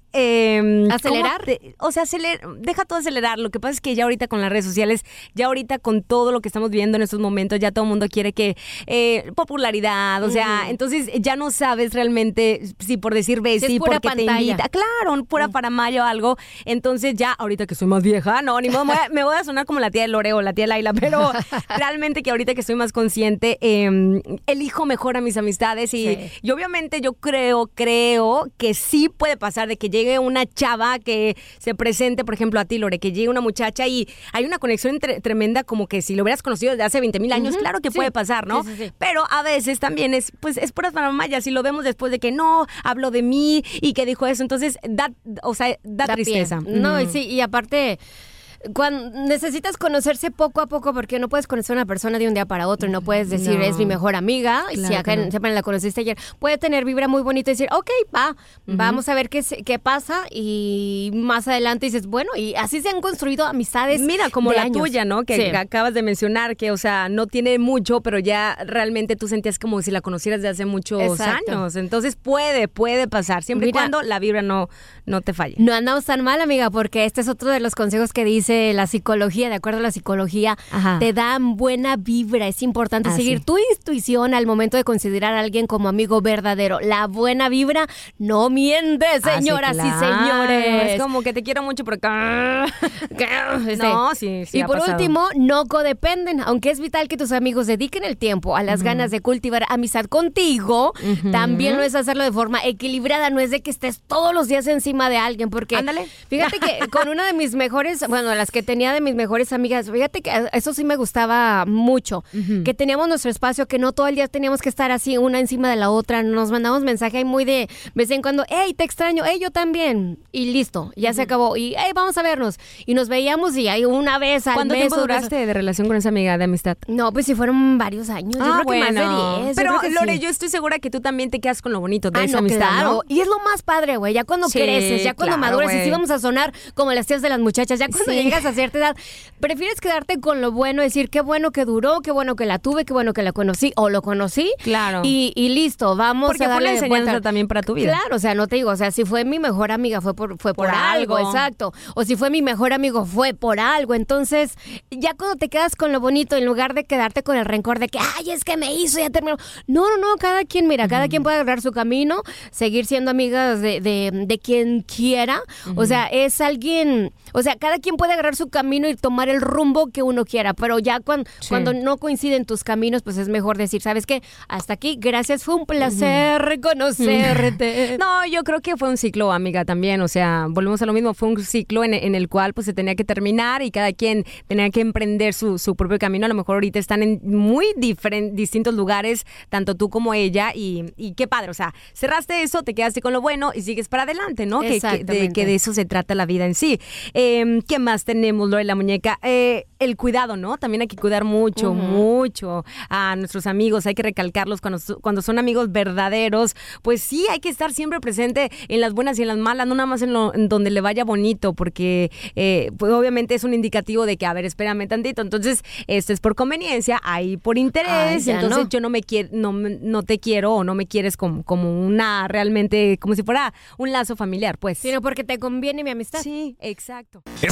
Eh, ¿Acelerar? ¿cómo te- o sea, aceler- deja todo acelerar. Lo que pasa es que ya ahorita con las redes sociales, ya ahorita con todo lo que estamos viendo en estos momentos, ya todo el mundo quiere que eh, popularidad, o sea, Ujú. entonces ya no sabes realmente si por decir Si Bessie, es pura porque te pantalla. invita. Claro, pura para mayo o algo. Entonces ya, ahorita que soy más vieja, no, ni modo, me voy a, me voy a sonar como la tía de Lore o la tía de Laila, pero realmente que ahorita que estoy más consciente, eh, elijo mejor a mis amistades y, Sí. y obviamente yo creo, creo que sí puede pasar de que llegue una chava que se presente, por ejemplo, a ti, Lore, que llegue una muchacha y hay una conexión entre- tremenda, como que si lo hubieras conocido desde hace veinte mil años, Ujú, claro que sí. puede pasar, ¿no? Sí, sí, sí. Pero a veces también es, pues, es puras maravillas. Si lo vemos después de que no, habló de mí y que dijo eso, entonces da, o sea, da, Da pie. tristeza. No, y Ujú. sí, y aparte, cuando necesitas conocerse poco a poco, porque no puedes conocer a una persona de un día para otro, y no puedes decir, No. es mi mejor amiga, y si Claro acá que no. siempre la conociste ayer, puede tener vibra muy bonita y decir, ok, va, vamos a ver qué, se- qué pasa, y más adelante dices, bueno, y así se han construido amistades. Mira, como de la años. tuya, ¿no? Que Sí. acabas de mencionar, que, o sea, no tiene mucho, pero ya realmente tú sentías como si la conocieras de hace muchos Exacto. años. Entonces puede, puede pasar, siempre Mira. y cuando la vibra no, no te falle. No andamos tan mal, amiga, porque este es otro de los consejos que dice la psicología. De acuerdo a la psicología, Ajá. te dan buena vibra. Es importante Ah, seguir sí. tu intuición al momento de considerar a alguien como amigo verdadero. La buena vibra no miente, Ah, sí, señoras claro. y señores. Es como que te quiero mucho, pero... Este, No, sí, sí Y ha por pasado. último, no codependen. Aunque es vital que tus amigos dediquen el tiempo a las ganas de cultivar amistad contigo, Ujú. también lo es hacerlo de forma equilibrada. No es de que estés todos los días encima de alguien, porque Ándale. fíjate que con una de mis mejores, bueno, las que tenía de mis mejores amigas, fíjate que eso sí me gustaba mucho, que teníamos nuestro espacio, que no todo el día teníamos que estar así una encima de la otra, nos mandamos mensaje ahí muy de vez en cuando, hey, te extraño, hey, yo también, y listo, ya se acabó, y hey, vamos a vernos, y nos veíamos y ahí una vez al ¿Cuánto mes, tiempo dos veces. duraste de relación con esa amiga de amistad? No, pues sí fueron varios años, yo creo que más de diez. yo Pero, creo que Lore, sí. yo estoy segura que tú también te quedas con lo bonito de Ah, esa no, amistad, claro. ¿no? Y es lo más padre, güey. Ya cuando Sí, creces, ya cuando claro, maduras, y güey. sí vamos a sonar como las tías de las muchachas, ya cuando Sí. llegas a cierta edad, prefieres quedarte con lo bueno, decir qué bueno que duró, qué bueno que la tuve, qué bueno que la conocí o lo conocí. Claro. Y, y listo, vamos Porque a fue darle una enseñanza vuelta. también para tu vida. Claro, o sea, no te digo, o sea, si fue mi mejor amiga fue por, fue por, Por algo, algo. exacto. O si fue mi mejor amigo fue por algo. Entonces, ya cuando te quedas con lo bonito, en lugar de quedarte con el rencor de que, ay, es que me hizo, ya terminó. No, no, no, cada quien, mira, cada quien puede agarrar su camino, seguir siendo amigas de, de, de quien quiera. O sea, es alguien, o sea, cada quien puede agarrar su camino y tomar el rumbo que uno quiera, pero ya cuando, Sí. cuando no coinciden tus caminos, pues es mejor decir, ¿sabes qué? Hasta aquí, gracias, fue un placer conocerte. No, yo creo que fue un ciclo, amiga, también. O sea, volvemos a lo mismo. Fue un ciclo en, en el cual pues se tenía que terminar y cada quien tenía que emprender su, su propio camino. A lo mejor ahorita están en muy diferen- distintos lugares, tanto tú como ella. Y, y qué padre. O sea, cerraste eso, te quedaste con lo bueno y sigues para adelante, ¿no? Que, que, de, Exactamente. que de eso se trata la vida en sí. Eh, ¿Qué más tenemos, Lore, la muñeca? Eh, el cuidado, ¿no? También hay que cuidar mucho, Ujú. mucho a nuestros amigos. Hay que recalcarlos cuando, cuando son amigos verdaderos. Pues sí, hay que estar siempre presente en las buenas y en las malas, no nada más en, lo, en donde le vaya bonito, porque eh, pues obviamente es un indicativo de que, a ver, espérame tantito. Entonces, esto es por conveniencia, ahí por interés. Ay, ya entonces, no. yo no me quiero, no, me- no te quiero o no me quieres como, como una realmente, como si fuera un lazo familiar, pues. Sino porque te conviene mi amistad. Sí, exacto. Escucha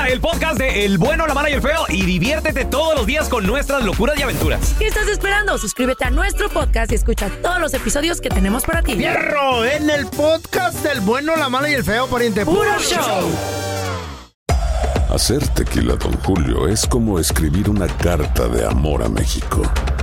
Escucha el podcast de El Bueno, la Mala y el Feo y diviértete todos los días con nuestras locuras y aventuras. ¿Qué estás esperando? Suscríbete a nuestro podcast y escucha todos los episodios que tenemos para ti. ¡Fierro! En el podcast del Bueno, la Mala y el Feo, pariente. ¡Puro show! Hacer tequila Don Julio es como escribir una carta de amor a México.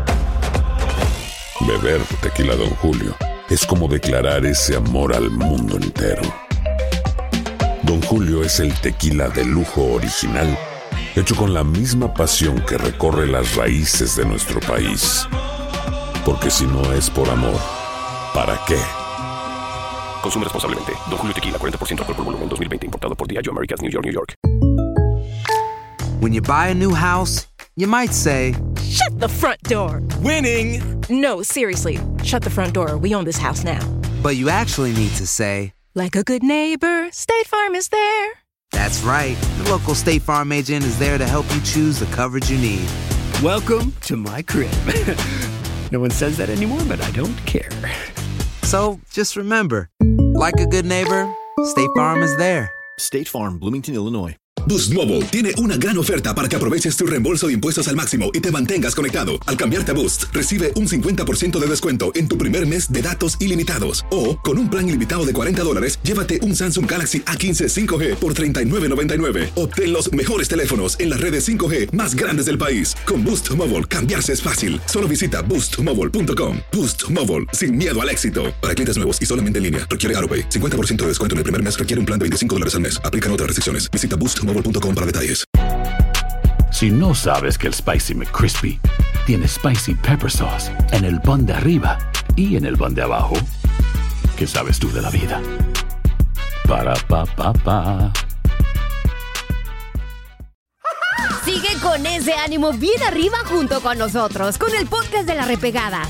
Beber tequila Don Julio es como declarar ese amor al mundo entero. Don Julio es el tequila de lujo original, hecho con la misma pasión que recorre las raíces de nuestro país. Porque si no es por amor, ¿para qué? Consume responsablemente. Don Julio Tequila, cuarenta por ciento alcohol por volumen, dos mil veinte. Importado por Diageo Americas, New York, New York. When you buy a new house, you might say, Shut the front door. Winning. No, seriously. Shut the front door. We own this house now. but you actually need to say, like a good neighbor, State Farm is there. That's right. The local State Farm agent is there to help you choose the coverage you need. Welcome to my crib. No one says that anymore, but I don't care. So just remember, like a good neighbor, State Farm is there. State Farm, Bloomington, Illinois. Boost Mobile tiene una gran oferta para que aproveches tu reembolso de impuestos al máximo y te mantengas conectado. Al cambiarte a Boost, recibe un cincuenta por ciento de descuento en tu primer mes de datos ilimitados. O, con un plan ilimitado de cuarenta dólares, llévate un Samsung Galaxy A quince cinco G por treinta y nueve noventa y nueve. Obtén los mejores teléfonos en las redes cinco G más grandes del país. Con Boost Mobile, cambiarse es fácil. Solo visita boost mobile punto com. Boost Mobile, sin miedo al éxito. Para clientes nuevos y solamente en línea, requiere AutoPay. cincuenta por ciento de descuento en el primer mes requiere un plan de veinticinco dólares al mes. Aplican otras restricciones. Visita boost mobile punto com para detalles. Si no sabes que el Spicy McCrispy tiene Spicy Pepper Sauce en el pan de arriba y en el pan de abajo, ¿qué sabes tú de la vida? Para, pa, pa, pa. Sigue con ese ánimo bien arriba junto con nosotros, con el podcast de La Repegada.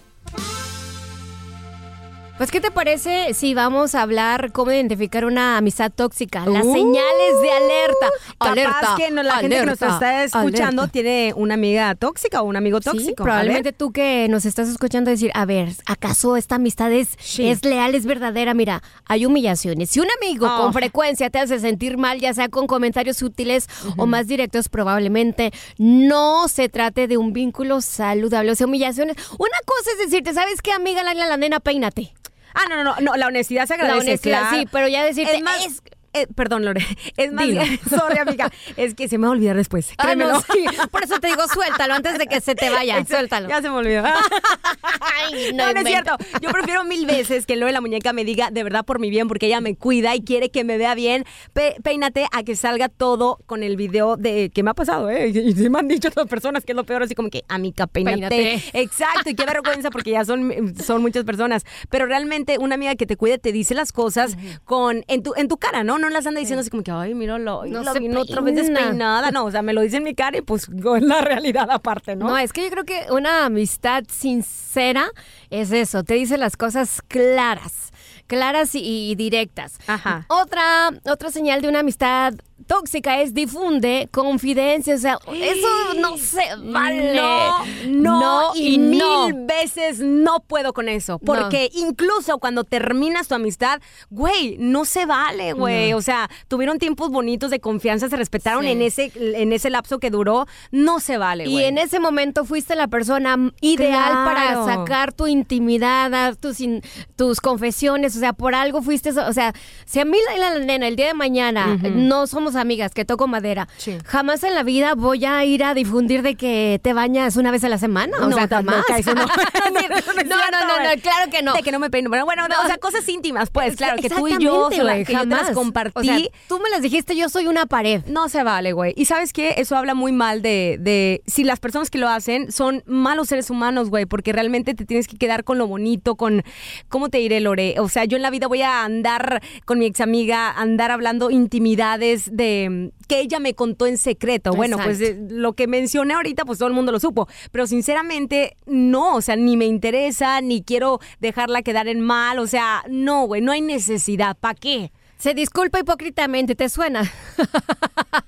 Pues, ¿qué te parece si vamos a hablar cómo identificar una amistad tóxica? Las Uh, señales de alerta. Capaz Alerta, que no, la gente que nos alerta, está escuchando alerta. tiene una amiga tóxica o un amigo tóxico. Sí, A probablemente ver. tú que nos estás escuchando decir, a ver, ¿acaso esta amistad es, es leal, es verdadera? Mira, hay humillaciones. Si un amigo Oh. con frecuencia te hace sentir mal, ya sea con comentarios sutiles o más directos, probablemente no se trate de un vínculo saludable. O sea, humillaciones. Una cosa es decirte, ¿sabes qué, amiga? La, la nena, peínate. Ah, no, no, no, no, la honestidad se agradece. La honestidad, claro. sí, pero ya decirte, Es más, es- eh, perdón, Lore, es más, Dilo. sorry, amiga, es que se me va a olvidar después, Ah, créemelo. no, sí. Por eso te digo, suéltalo antes de que se te vaya. Exacto, Suéltalo. Ya se me olvidó. Ay, No, no es inventes. cierto. Yo prefiero mil veces que Lore la muñeca me diga de verdad por mi bien, porque ella me cuida y quiere que me vea bien. Pe- peínate a que salga todo con el video de que me ha pasado, ¿eh? Y, y sí me han dicho otras personas que es lo peor, así como que, amiga, peínate. Peínate. Exacto, y qué vergüenza porque ya son, son muchas personas. Pero realmente una amiga que te cuide te dice las cosas con en tu, en tu cara, ¿no? No las anda diciendo así como que, ay, míralo, No la se vino otra vez peina. despeinada. No, o sea, me lo dice en mi cara y pues con la realidad aparte, ¿no? No, es que yo creo que una amistad sincera es eso, te dice las cosas claras, claras y, y directas. Ajá. Otra, otra señal de una amistad tóxica es difunde confidencia, o sea, eso no se vale. No, no, No y, y mil no. veces no puedo con eso. Porque incluso cuando terminas tu amistad, güey, no se vale, güey. No. O sea, tuvieron tiempos bonitos de confianza, se respetaron Sí. en ese en ese lapso que duró. No se vale, Y güey. en ese momento fuiste la persona ideal Claro. para sacar tu intimidad, dar tus, in- tus confesiones, o sea, por algo fuiste, o sea, si a mí la, la nena el día de mañana Ujú. no somos amigas, que toco madera, jamás en la vida voy a ir a difundir de que te bañas una vez a la semana, o No, sea, no, jamás. no, eso no. no, no, no, no, claro que no. De que no me peino. Bueno, bueno, No. o sea, cosas íntimas, pues, claro, que tú y Exactamente, yo, se la- güey, que yo te las jamás. compartí. O sea, tú me las dijiste, yo soy una pared. No se vale, güey. Y ¿sabes qué? Eso habla muy mal de, de si las personas que lo hacen son malos seres humanos, güey, porque realmente te tienes que quedar con lo bonito, con, ¿cómo te diré, Lore? O sea, yo en la vida voy a andar con mi ex amiga, andar hablando intimidades de que ella me contó en secreto. Bueno, pues Exacto. eh, lo que mencioné ahorita, pues todo el mundo lo supo. Pero sinceramente, no, o sea, ni me interesa, ni quiero dejarla quedar en mal. O sea, no, güey, no hay necesidad. ¿Para qué? Se disculpa hipócritamente, ¿te suena?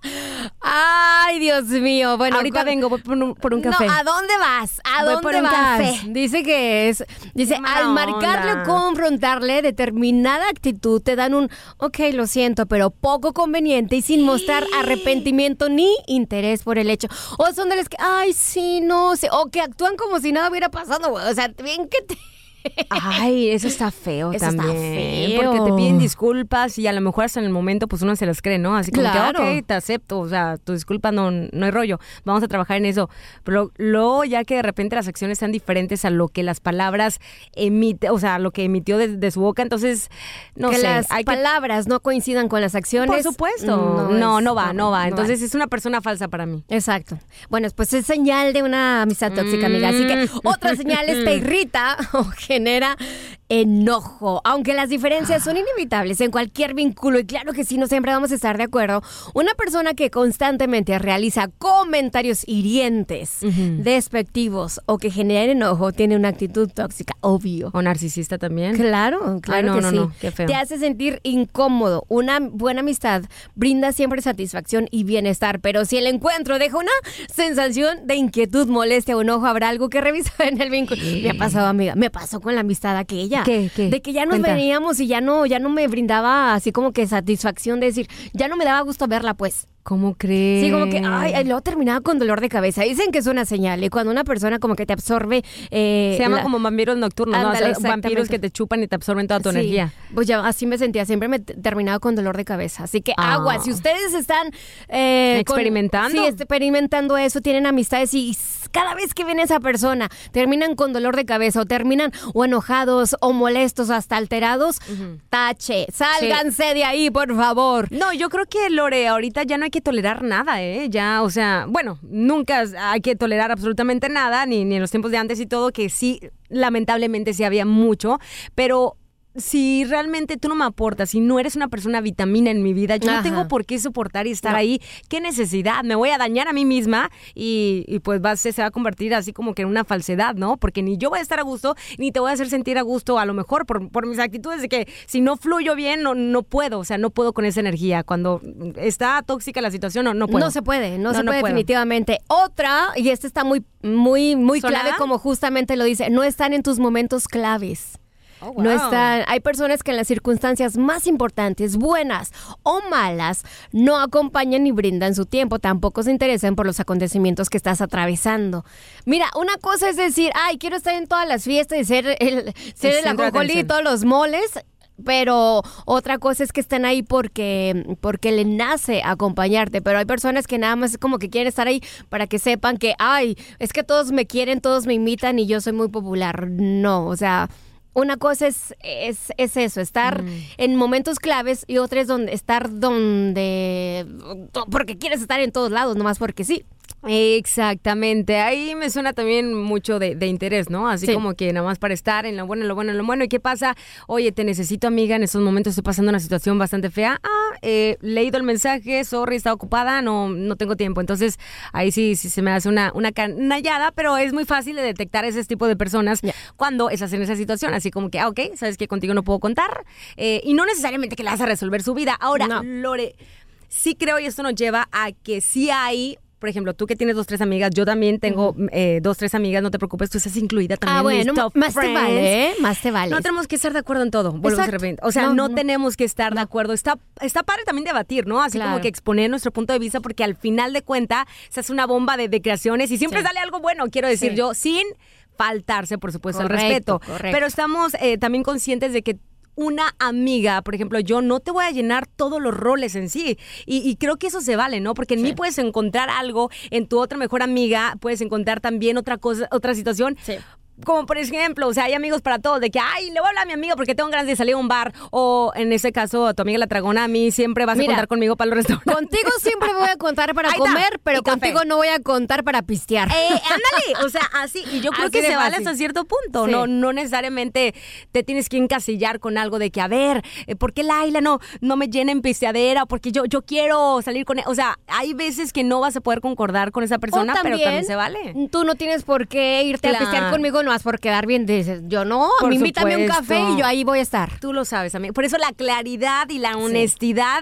Ay, Dios mío. Bueno, ahorita cuando... vengo voy por un, por un café. No, ¿a dónde vas? ¿A Voy dónde por un vas? café. Dice que es, dice, al marcarle o confrontarle determinada actitud te dan un, ok, lo siento, pero poco conveniente y sin mostrar arrepentimiento ni interés por el hecho. O son de los que, ay, sí, no sé, o que actúan como si nada hubiera pasado, güey. O sea, bien que te... Ay, eso está feo Eso también. está feo. Porque te piden disculpas y a lo mejor hasta en el momento pues uno se las cree, ¿no? Así como Claro. que, ok, te acepto, o sea, tu disculpa no, no hay rollo, vamos a trabajar en eso. Pero luego ya que de repente las acciones sean diferentes a lo que las palabras emite, o sea, lo que emitió de, de su boca, entonces, no que sé. las hay palabras que... no coincidan con las acciones. Por supuesto. No, es- no, no va, no va. no Entonces va. es una persona falsa para mí. Exacto. Bueno, pues es señal de una amistad tóxica, amiga. Así que otra señal es te irrita o genera enojo. Aunque las diferencias son inevitables en cualquier vínculo, y claro que sí, no siempre vamos a estar de acuerdo, una persona que constantemente realiza comentarios hirientes, despectivos o que generan enojo tiene una actitud tóxica, obvio. O narcisista también. Claro, claro Ay, no, que no, sí. no, qué feo. Te hace sentir incómodo. Una buena amistad brinda siempre satisfacción y bienestar, pero si el encuentro deja una sensación de inquietud, molestia o enojo, habrá algo que revisar en el vínculo. Me ha pasado, amiga, me pasó con la amistad aquella. ¿Qué, qué? De que ya nos Cuenta. veníamos y ya no, ya no me brindaba así como que satisfacción de decir, ya no me daba gusto verla, pues. ¿Cómo crees? Sí, como que, ay, ay, luego terminaba con dolor de cabeza. Dicen que es una señal, y cuando una persona como que te absorbe... Eh, Se llama la- como vampiros nocturnos, ¿no? O Ándale, sea, vampiros exactamente. que te chupan y te absorben toda tu Sí. energía. Pues ya así me sentía, siempre me t- terminaba con dolor de cabeza. Así que Ah. agua, si ustedes están eh, con- ¿Experimentando? sí, experimentando eso, tienen amistades y s- cada vez que viene esa persona terminan con dolor de cabeza o terminan o enojados o molestos, hasta alterados, tache, sálganse de ahí, por favor. No, yo creo que, Lore, ahorita ya no hay que tolerar nada, ¿eh? Ya, o sea, bueno, nunca hay que tolerar absolutamente nada, ni, ni en los tiempos de antes y todo, que sí, lamentablemente sí había mucho, pero... Si realmente tú no me aportas, si no eres una persona vitamina en mi vida, yo Ajá. no tengo por qué soportar y estar No. ahí. ¿Qué necesidad? Me voy a dañar a mí misma y, y pues va, se, se va a convertir así como que en una falsedad, ¿no? Porque ni yo voy a estar a gusto, ni te voy a hacer sentir a gusto, a lo mejor por, por mis actitudes de que si no fluyo bien, no, no puedo, o sea, no puedo con esa energía. Cuando está tóxica la situación, no, no puedo. No se puede, no, No, se no puede puedo. definitivamente. Otra, y esta está muy, muy, muy ¿Sonada? clave, como justamente lo dice, no están en tus momentos claves. Oh, wow. No están. Hay personas que en las circunstancias más importantes, buenas o malas, no acompañan ni brindan su tiempo, tampoco se interesan por los acontecimientos que estás atravesando. Mira, una cosa es decir, ay, quiero estar en todas las fiestas y ser el, ser el centro de ajonjolí, atención. todos los moles. Pero otra cosa es que están ahí porque, porque le nace acompañarte. Pero hay personas que nada más como que quieren estar ahí para que sepan que, ay, es que todos me quieren, todos me imitan y yo soy muy popular. No, o sea, una cosa es, es, es eso, estar Mm. en momentos claves, y otra es donde, estar donde... porque quieres estar en todos lados, nomás porque sí. Exactamente, ahí me suena también mucho de, de interés, ¿no? Así Sí. como que nada más para estar en lo bueno, en lo bueno, en lo bueno. ¿Y qué pasa? Oye, te necesito, amiga, en estos momentos estoy pasando una situación bastante fea. Ah, eh, leído el mensaje, sorry, estaba ocupada, no, no tengo tiempo. Entonces, ahí sí, sí se me hace una, una canallada, pero es muy fácil de detectar ese tipo de personas cuando estás en esa situación. Así como que, ah, ok, sabes que contigo no puedo contar. Eh, y no necesariamente que le vas a resolver su vida. Ahora, No. Lore, sí creo, y esto nos lleva a que sí hay... Por ejemplo, tú que tienes dos, tres amigas, yo también tengo eh, dos, tres amigas, no te preocupes, tú estás incluida también. Ah, bueno, en mis top más te friends. vale, ¿eh? Más te vale. No tenemos que estar de acuerdo en todo, volvemos a Exacto. repetir. O sea, No, no, no. tenemos que estar de acuerdo. Está, está padre también debatir, ¿no? Así Claro. como que exponer nuestro punto de vista, porque al final de cuentas se hace una bomba de, de creaciones y siempre Sí. sale algo bueno, quiero decir Sí. yo, sin faltarse, por supuesto, Correcto, el respeto. correcto. Pero estamos eh, también conscientes de que una amiga, por ejemplo, yo no te voy a llenar todos los roles en sí. Y, y creo que eso se vale, ¿no? Porque en mí puedes encontrar algo, en tu otra mejor amiga puedes encontrar también otra cosa, otra situación. Sí. Como por ejemplo, o sea, hay amigos para todos, de que, ay, le voy a hablar a mi amigo porque tengo ganas de salir a un bar. O en ese caso, a tu amiga la tragona, a mí siempre vas Mira, a contar conmigo para los restaurantes. Contigo siempre voy a contar para Ahí está, comer, pero y café. contigo no voy a contar para pistear. Eh, ándale, o sea, así, y yo creo Así que de se vale fácil. hasta cierto punto, Sí. no, no necesariamente te tienes que encasillar con algo de que, a ver, eh, ¿por qué Laila no, no me llena en pisteadera? Porque yo, yo quiero salir con él, o sea, hay veces que no vas a poder concordar con esa persona, O pero también se vale. Tú no tienes por qué irte Claro. a pistear conmigo nomás por quedar bien. Dices, yo no, Por me invítame a un supuesto. café y yo ahí voy a estar. Tú lo sabes, amigo. Por eso la claridad y la honestidad eh,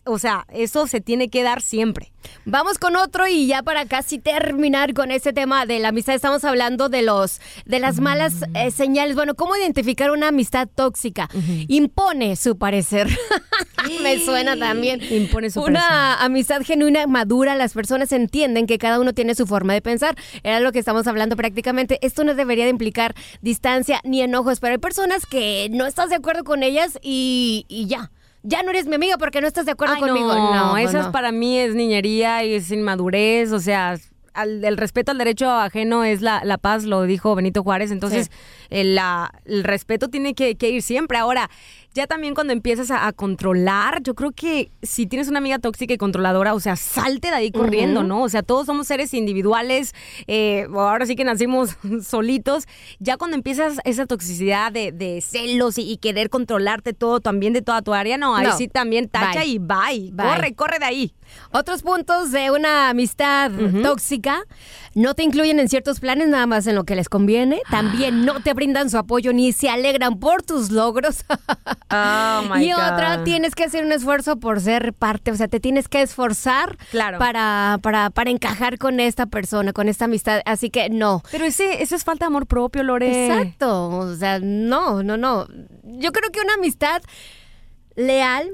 o sea, eso se tiene que dar siempre. Vamos con otro y ya para casi terminar con este tema de la amistad, estamos hablando de los de las malas eh, señales. Bueno, ¿cómo identificar una amistad tóxica? Uh-huh. Impone su parecer. Me suena también. Impone su Una parecer. amistad genuina, madura, las personas entienden que cada uno tiene su forma de pensar. Era lo que estamos hablando prácticamente. Esto no debería de implicar distancia ni enojos, pero hay personas que no estás de acuerdo con ellas y, y ya. Ya no eres mi amiga porque no estás de acuerdo Ay, conmigo. No, no eso pues es no. para mí es niñería y es inmadurez, o sea, al, el respeto al derecho ajeno es la, la paz, lo dijo Benito Juárez, entonces sí. el, la, el respeto tiene que, que ir siempre. Ahora, ya también cuando empiezas a, a controlar, yo creo que si tienes una amiga tóxica y controladora, o sea, salte de ahí corriendo, uh-huh. ¿no? O sea, todos somos seres individuales, eh, ahora sí que nacimos solitos. Ya cuando empiezas esa toxicidad de, de celos y, y querer controlarte todo, también de toda tu área, no, ahí no. sí también tacha bye. y bye. bye. Corre, corre de ahí. Otros puntos de una amistad uh-huh. tóxica, no te incluyen en ciertos planes nada más en lo que les conviene, también no te brindan su apoyo ni se alegran por tus logros. Oh, my y God. otra, tienes que hacer un esfuerzo por ser parte, o sea, te tienes que esforzar claro. para, para, para encajar con esta persona, con esta amistad, así que no. Pero ese, eso es falta de amor propio, Lore. Exacto, o sea, no, no, no. Yo creo que una amistad leal,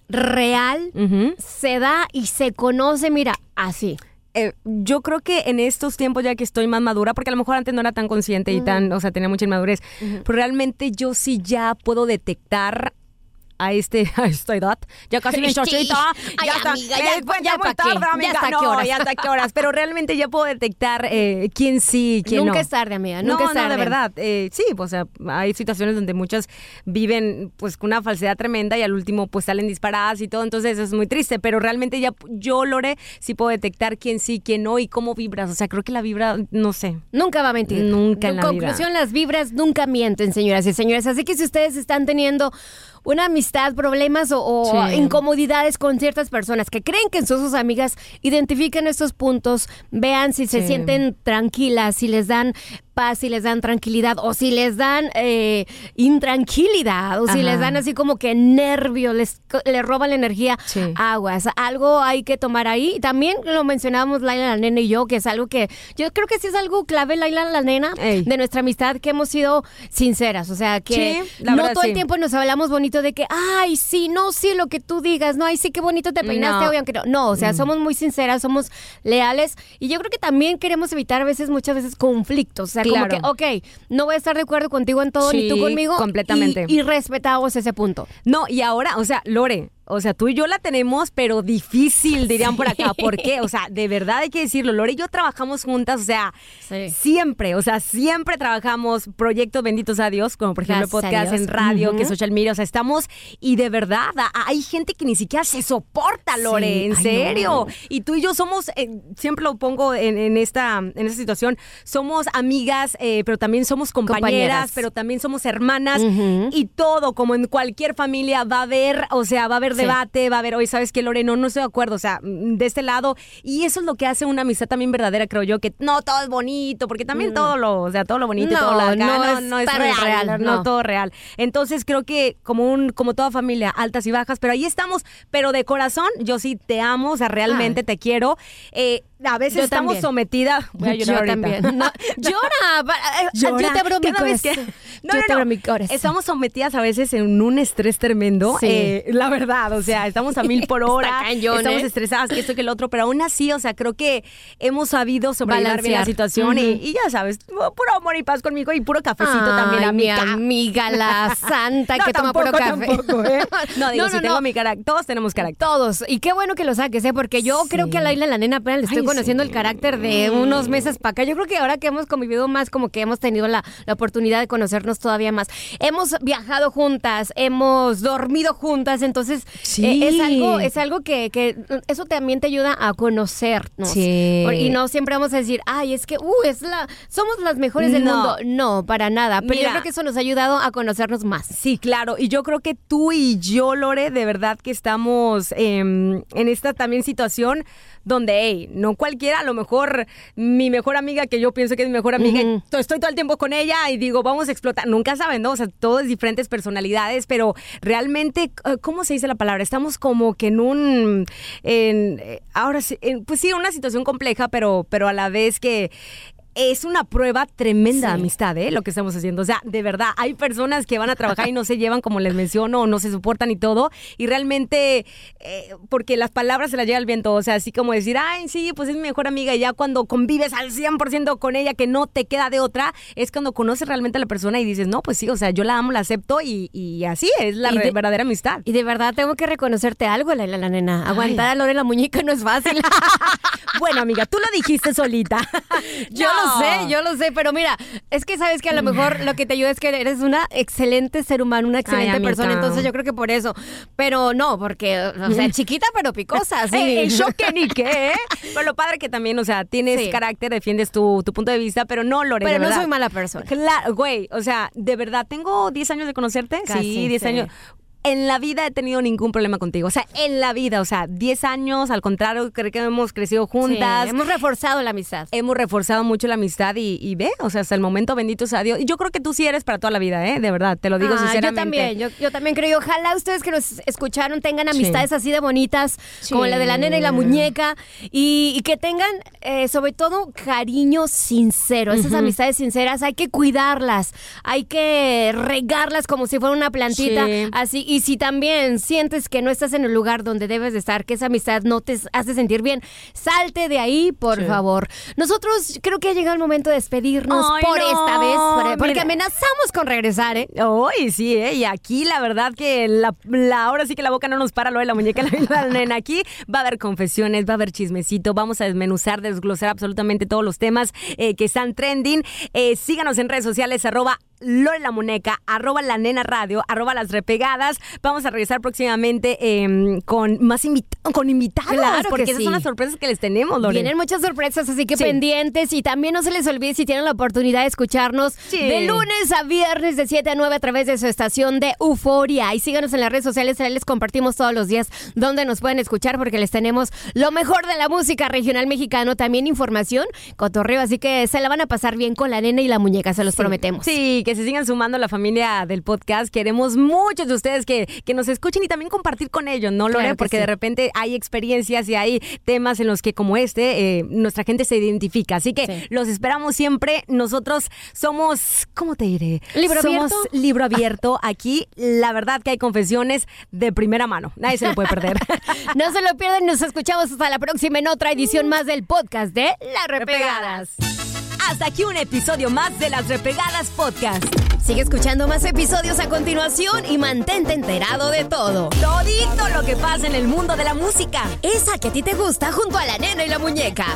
real, uh-huh. se da y se conoce, mira, así. Eh, yo creo que en estos tiempos ya que estoy más madura, porque a lo mejor antes no era tan consciente y tan, o sea, tenía mucha inmadurez, uh-huh. pero realmente yo sí ya puedo detectar a este a esta edad, ya casi mi chochita, Ay, ya está, amiga, ya, eh, pues, ya ya muy pa' qué, tarde, amiga, ya hasta no, qué horas. ya hasta qué horas, pero realmente ya puedo detectar eh, quién sí, quién nunca no. es tarde, amiga, nunca no, es tarde. No, de verdad, eh, sí, o sea, hay situaciones donde muchas viven pues con una falsedad tremenda y al último pues salen disparadas y todo, entonces eso es muy triste, pero realmente ya yo, Lore, sí puedo detectar quién sí, quién no y cómo vibras, o sea, creo que la vibra, no sé. Nunca va a mentir. Nunca en la conclusión, vida. Las vibras nunca mienten, señoras y señores, así que si ustedes están teniendo una amistad, problemas o, o sí. incomodidades con ciertas personas que creen que son sus amigas, identifiquen estos puntos, vean si se sí. sienten tranquilas, si les dan paz, si les dan tranquilidad o si les dan eh, intranquilidad o Ajá. si les dan así como que nervios, les, les roban la energía, sí. aguas. Algo hay que tomar ahí. También lo mencionábamos Laila la nena y yo, que es algo que yo creo que sí es algo clave, Laila la nena, Ey. de nuestra amistad, que hemos sido sinceras. O sea, que sí, no verdad, todo sí. el tiempo nos hablamos bonito de que, ay, sí, no, sí, lo que tú digas, no, ay, sí, qué bonito te peinaste no. hoy, aunque no. No, o sea, mm. somos muy sinceras, somos leales y yo creo que también queremos evitar a veces, muchas veces, conflictos. O sea, claro. como que, ok, no voy a estar de acuerdo contigo en todo, sí, ni tú conmigo. Completamente. Y, y respetamos ese punto. No, y ahora, o sea, Lore, o sea, tú y yo la tenemos, pero difícil, dirían sí. por acá. ¿Por qué? O sea, de verdad hay que decirlo. Lore y yo trabajamos juntas, o sea, sí. siempre, o sea, siempre trabajamos proyectos benditos a Dios, como por ejemplo Gracias podcast en radio, uh-huh. que social media, o sea, estamos, y de verdad, a, hay gente que ni siquiera se soporta, Lore, sí. en Ay, serio. No. Y tú y yo somos, eh, siempre lo pongo en, en, esta, en esta situación, somos amigas, eh, pero también somos compañeras, compañeras, pero también somos hermanas, uh-huh. y todo, como en cualquier familia, va a haber, o sea, va a haber debate, sí. va a haber, oye, ¿sabes qué, Lore? No, no estoy de acuerdo, o sea, de este lado, y eso es lo que hace una amistad también verdadera, creo yo, que no todo es bonito, porque también mm. todo lo, o sea, todo lo bonito, no, y todo lo acá, no, no, es, no es real, real, no. no, no todo real. Entonces creo que como un, como toda familia, altas y bajas, pero ahí estamos, pero de corazón, yo sí te amo, o sea, realmente Ay. te quiero, eh, a veces yo estamos también. sometidas. Voy a llorar yo también. No, llora, llora. Yo te abro mi corazón. Que, no, yo no, te abro no. mi corazón. Estamos sometidas a veces en un estrés tremendo. Sí. Eh, la verdad, o sea, estamos a mil por hora. cañón, estamos ¿eh? estresadas, que esto que el otro, pero aún así, o sea, creo que hemos sabido sobrellevar bien la situación. Uh-huh. y, y ya sabes, puro amor y paz conmigo y puro cafecito Ay, también, amiga. Mi amiga, la santa no, que toma tampoco, puro café. Tampoco, ¿eh? No, digo, no, si no, tengo no. mi carácter, todos tenemos carácter. Todos. Y qué bueno que lo saques, ¿eh? Porque yo sí. creo que a Laila la nena apenas le estoy Ay, conociendo sí. el carácter de unos meses para acá. Yo creo que ahora que hemos convivido más, como que hemos tenido la, la oportunidad de conocernos todavía más. Hemos viajado juntas, hemos dormido juntas, entonces sí. eh, es algo, es algo que, que eso también te ayuda a conocernos. Sí. Y no siempre vamos a decir, ay, es que, uh, es la, somos las mejores del no. mundo. No, para nada. Pero Mira, yo creo que eso nos ha ayudado a conocernos más. Sí, claro. Y yo creo que tú y yo, Lore, de verdad que estamos eh, en esta también situación donde, hey, no cualquiera, a lo mejor mi mejor amiga, que yo pienso que es mi mejor amiga, uh-huh. estoy todo el tiempo con ella y digo, vamos a explotar. Nunca saben, ¿no? O sea, todas diferentes personalidades, pero realmente, ¿cómo se dice la palabra? palabra, estamos como que en un, en, ahora sí, en, pues sí, una situación compleja, pero, pero a la vez que es una prueba tremenda de sí. amistad, ¿eh? Lo que estamos haciendo. O sea, de verdad, hay personas que van a trabajar y no se llevan como les menciono, o no se soportan y todo. Y realmente, eh, porque las palabras se las lleva el viento. O sea, así como decir, ay, sí, pues es mi mejor amiga. Y ya cuando convives al cien por ciento con ella, que no te queda de otra, es cuando conoces realmente a la persona y dices, no, pues sí, o sea, yo la amo, la acepto y, y así es la re- de, verdadera amistad. Y de verdad tengo que reconocerte algo, la, la, la nena. Aguantar ay. a Lore en la muñeca no es fácil. Bueno, amiga, tú lo dijiste solita. Yo no. Lo sé, yo lo sé, pero mira, es que sabes que a lo mejor lo que te ayuda es que eres una excelente ser humano, una excelente Ay, persona, entonces yo creo que por eso, pero no, porque, o sea, chiquita pero picosa, sí. El shock que ni qué, ¿eh? Pero lo padre que también, o sea, tienes sí. carácter, defiendes tu, tu punto de vista, pero no, Lore, Pero de no verdad. soy mala persona. Claro, güey, o sea, de verdad, tengo diez años de conocerte, Casi, sí, diez sí. años. En la vida he tenido ningún problema contigo. O sea, en la vida, o sea, diez años, al contrario, creo que hemos crecido juntas. Sí, hemos reforzado la amistad. Hemos reforzado mucho la amistad y, y ve, o sea, hasta el momento, bendito sea Dios. Y yo creo que tú sí eres para toda la vida, ¿eh? De verdad, te lo digo ah, sinceramente. Yo también, yo, yo también creo. Y ojalá ustedes que nos escucharon tengan amistades sí. así de bonitas, sí. como la de la nena y la muñeca, y, y que tengan, eh, sobre todo, cariño sincero. Esas uh-huh. amistades sinceras hay que cuidarlas, hay que regarlas como si fuera una plantita, sí. así. Y si también sientes que no estás en el lugar donde debes de estar, que esa amistad no te hace sentir bien, salte de ahí, por sí. favor. Nosotros creo que ha llegado el momento de despedirnos Ay, por no. esta vez, porque, porque amenazamos con regresar, ¿eh? Uy, sí, ¿eh? Y aquí la verdad que la, la ahora sí que la boca no nos para, lo de la muñeca, la nena. Aquí va a haber confesiones, va a haber chismecito, vamos a desmenuzar, desglosar absolutamente todos los temas eh, que están trending. Eh, síganos en redes sociales, arroba Lore la Muñeca, arroba la nena radio, arroba las repegadas. Vamos a regresar próximamente eh, con más invita- con invitados, claro porque que esas sí. son las sorpresas que les tenemos, Lore. Vienen muchas sorpresas, así que sí. pendientes. Y también no se les olvide, si tienen la oportunidad de escucharnos sí. de lunes a viernes de siete a nueve a través de su estación de Euforia. Y síganos en las redes sociales, ahí les compartimos todos los días donde nos pueden escuchar, porque les tenemos lo mejor de la música regional mexicano, también información, cotorreo, así que se la van a pasar bien con la nena y la muñeca, se los sí. prometemos. Sí, que se sigan sumando a la familia del podcast. Queremos muchos de ustedes que, que nos escuchen y también compartir con ellos, ¿no, Lore? Claro Porque sí. de repente hay experiencias y hay temas en los que, como este, eh, nuestra gente se identifica. Así que sí. los esperamos siempre. Nosotros somos, ¿cómo te diré? ¿Libro somos abierto? libro abierto. Aquí, la verdad que hay confesiones de primera mano. Nadie se lo puede perder. No se lo pierdan. Nos escuchamos hasta la próxima en otra edición más del podcast de Las Repegadas. Hasta aquí un episodio más de Las Repegadas Podcast. Sigue escuchando más episodios a continuación y mantente enterado de todo. Todito lo que pasa en el mundo de la música. Esa que a ti te gusta, junto a la nena y la muñeca.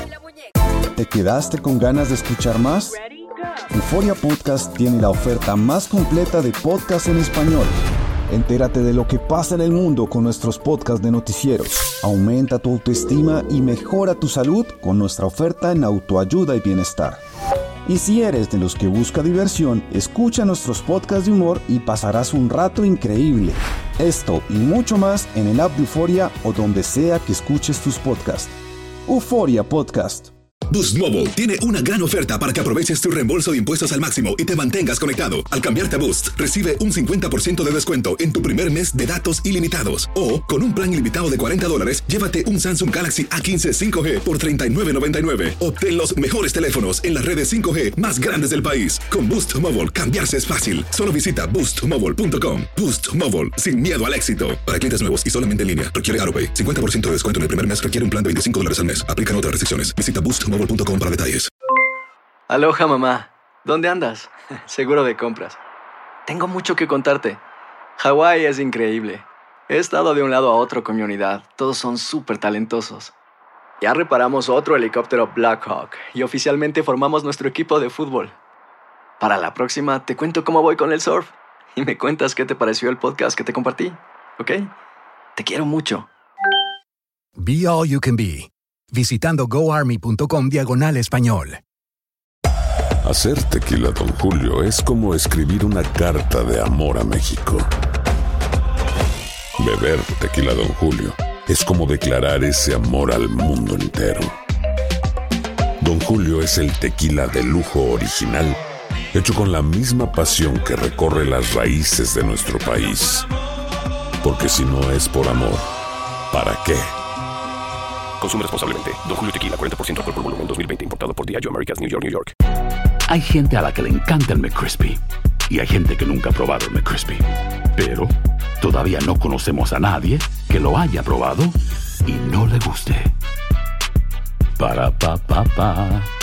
¿Te quedaste con ganas de escuchar más? Euforia Podcast tiene la oferta más completa de podcast en español. Entérate de lo que pasa en el mundo con nuestros podcasts de noticieros. Aumenta tu autoestima y mejora tu salud con nuestra oferta en autoayuda y bienestar. Y si eres de los que busca diversión, escucha nuestros podcasts de humor y pasarás un rato increíble. Esto y mucho más en el app de Euforia o donde sea que escuches tus podcasts. Euforia Podcast. Boost Mobile tiene una gran oferta para que aproveches tu reembolso de impuestos al máximo y te mantengas conectado. Al cambiarte a Boost, recibe un cincuenta por ciento de descuento en tu primer mes de datos ilimitados. O, con un plan ilimitado de cuarenta dólares, llévate un Samsung Galaxy A quince cinco G por treinta y nueve noventa y nueve. Obtén los mejores teléfonos en las redes cinco G más grandes del país. Con Boost Mobile, cambiarse es fácil. Solo visita boost mobile punto com. Boost Mobile, sin miedo al éxito. Para clientes nuevos y solamente en línea, requiere AutoPay. cincuenta por ciento de descuento en el primer mes requiere un plan de veinticinco dólares al mes. Aplican otras restricciones. Visita boost mobile punto com para detalles. Aloha, mamá. ¿Dónde andas? Seguro de compras. Tengo mucho que contarte. Hawái es increíble. He estado de un lado a otro con mi unidad. Todos son súper talentosos. Ya reparamos otro helicóptero Black Hawk y oficialmente formamos nuestro equipo de fútbol. Para la próxima te cuento cómo voy con el surf y me cuentas qué te pareció el podcast que te compartí, ¿ok? Te quiero mucho. Be All You Can Be. Visitando goarmy.com diagonal español. Hacer tequila Don Julio es como escribir una carta de amor a México. Beber tequila Don Julio es como declarar ese amor al mundo entero. Don Julio es el tequila de lujo original, hecho con la misma pasión que recorre las raíces de nuestro país. Porque si no es por amor, ¿para qué? Consume responsablemente. Don Julio Tequila, cuarenta por ciento alcohol por volumen, dos mil veinte. Importado por Diageo Americas, New York, New York. Hay gente a la que le encanta el McCrispy y hay gente que nunca ha probado el McCrispy. Pero todavía no conocemos a nadie que lo haya probado y no le guste. Para pa pa pa.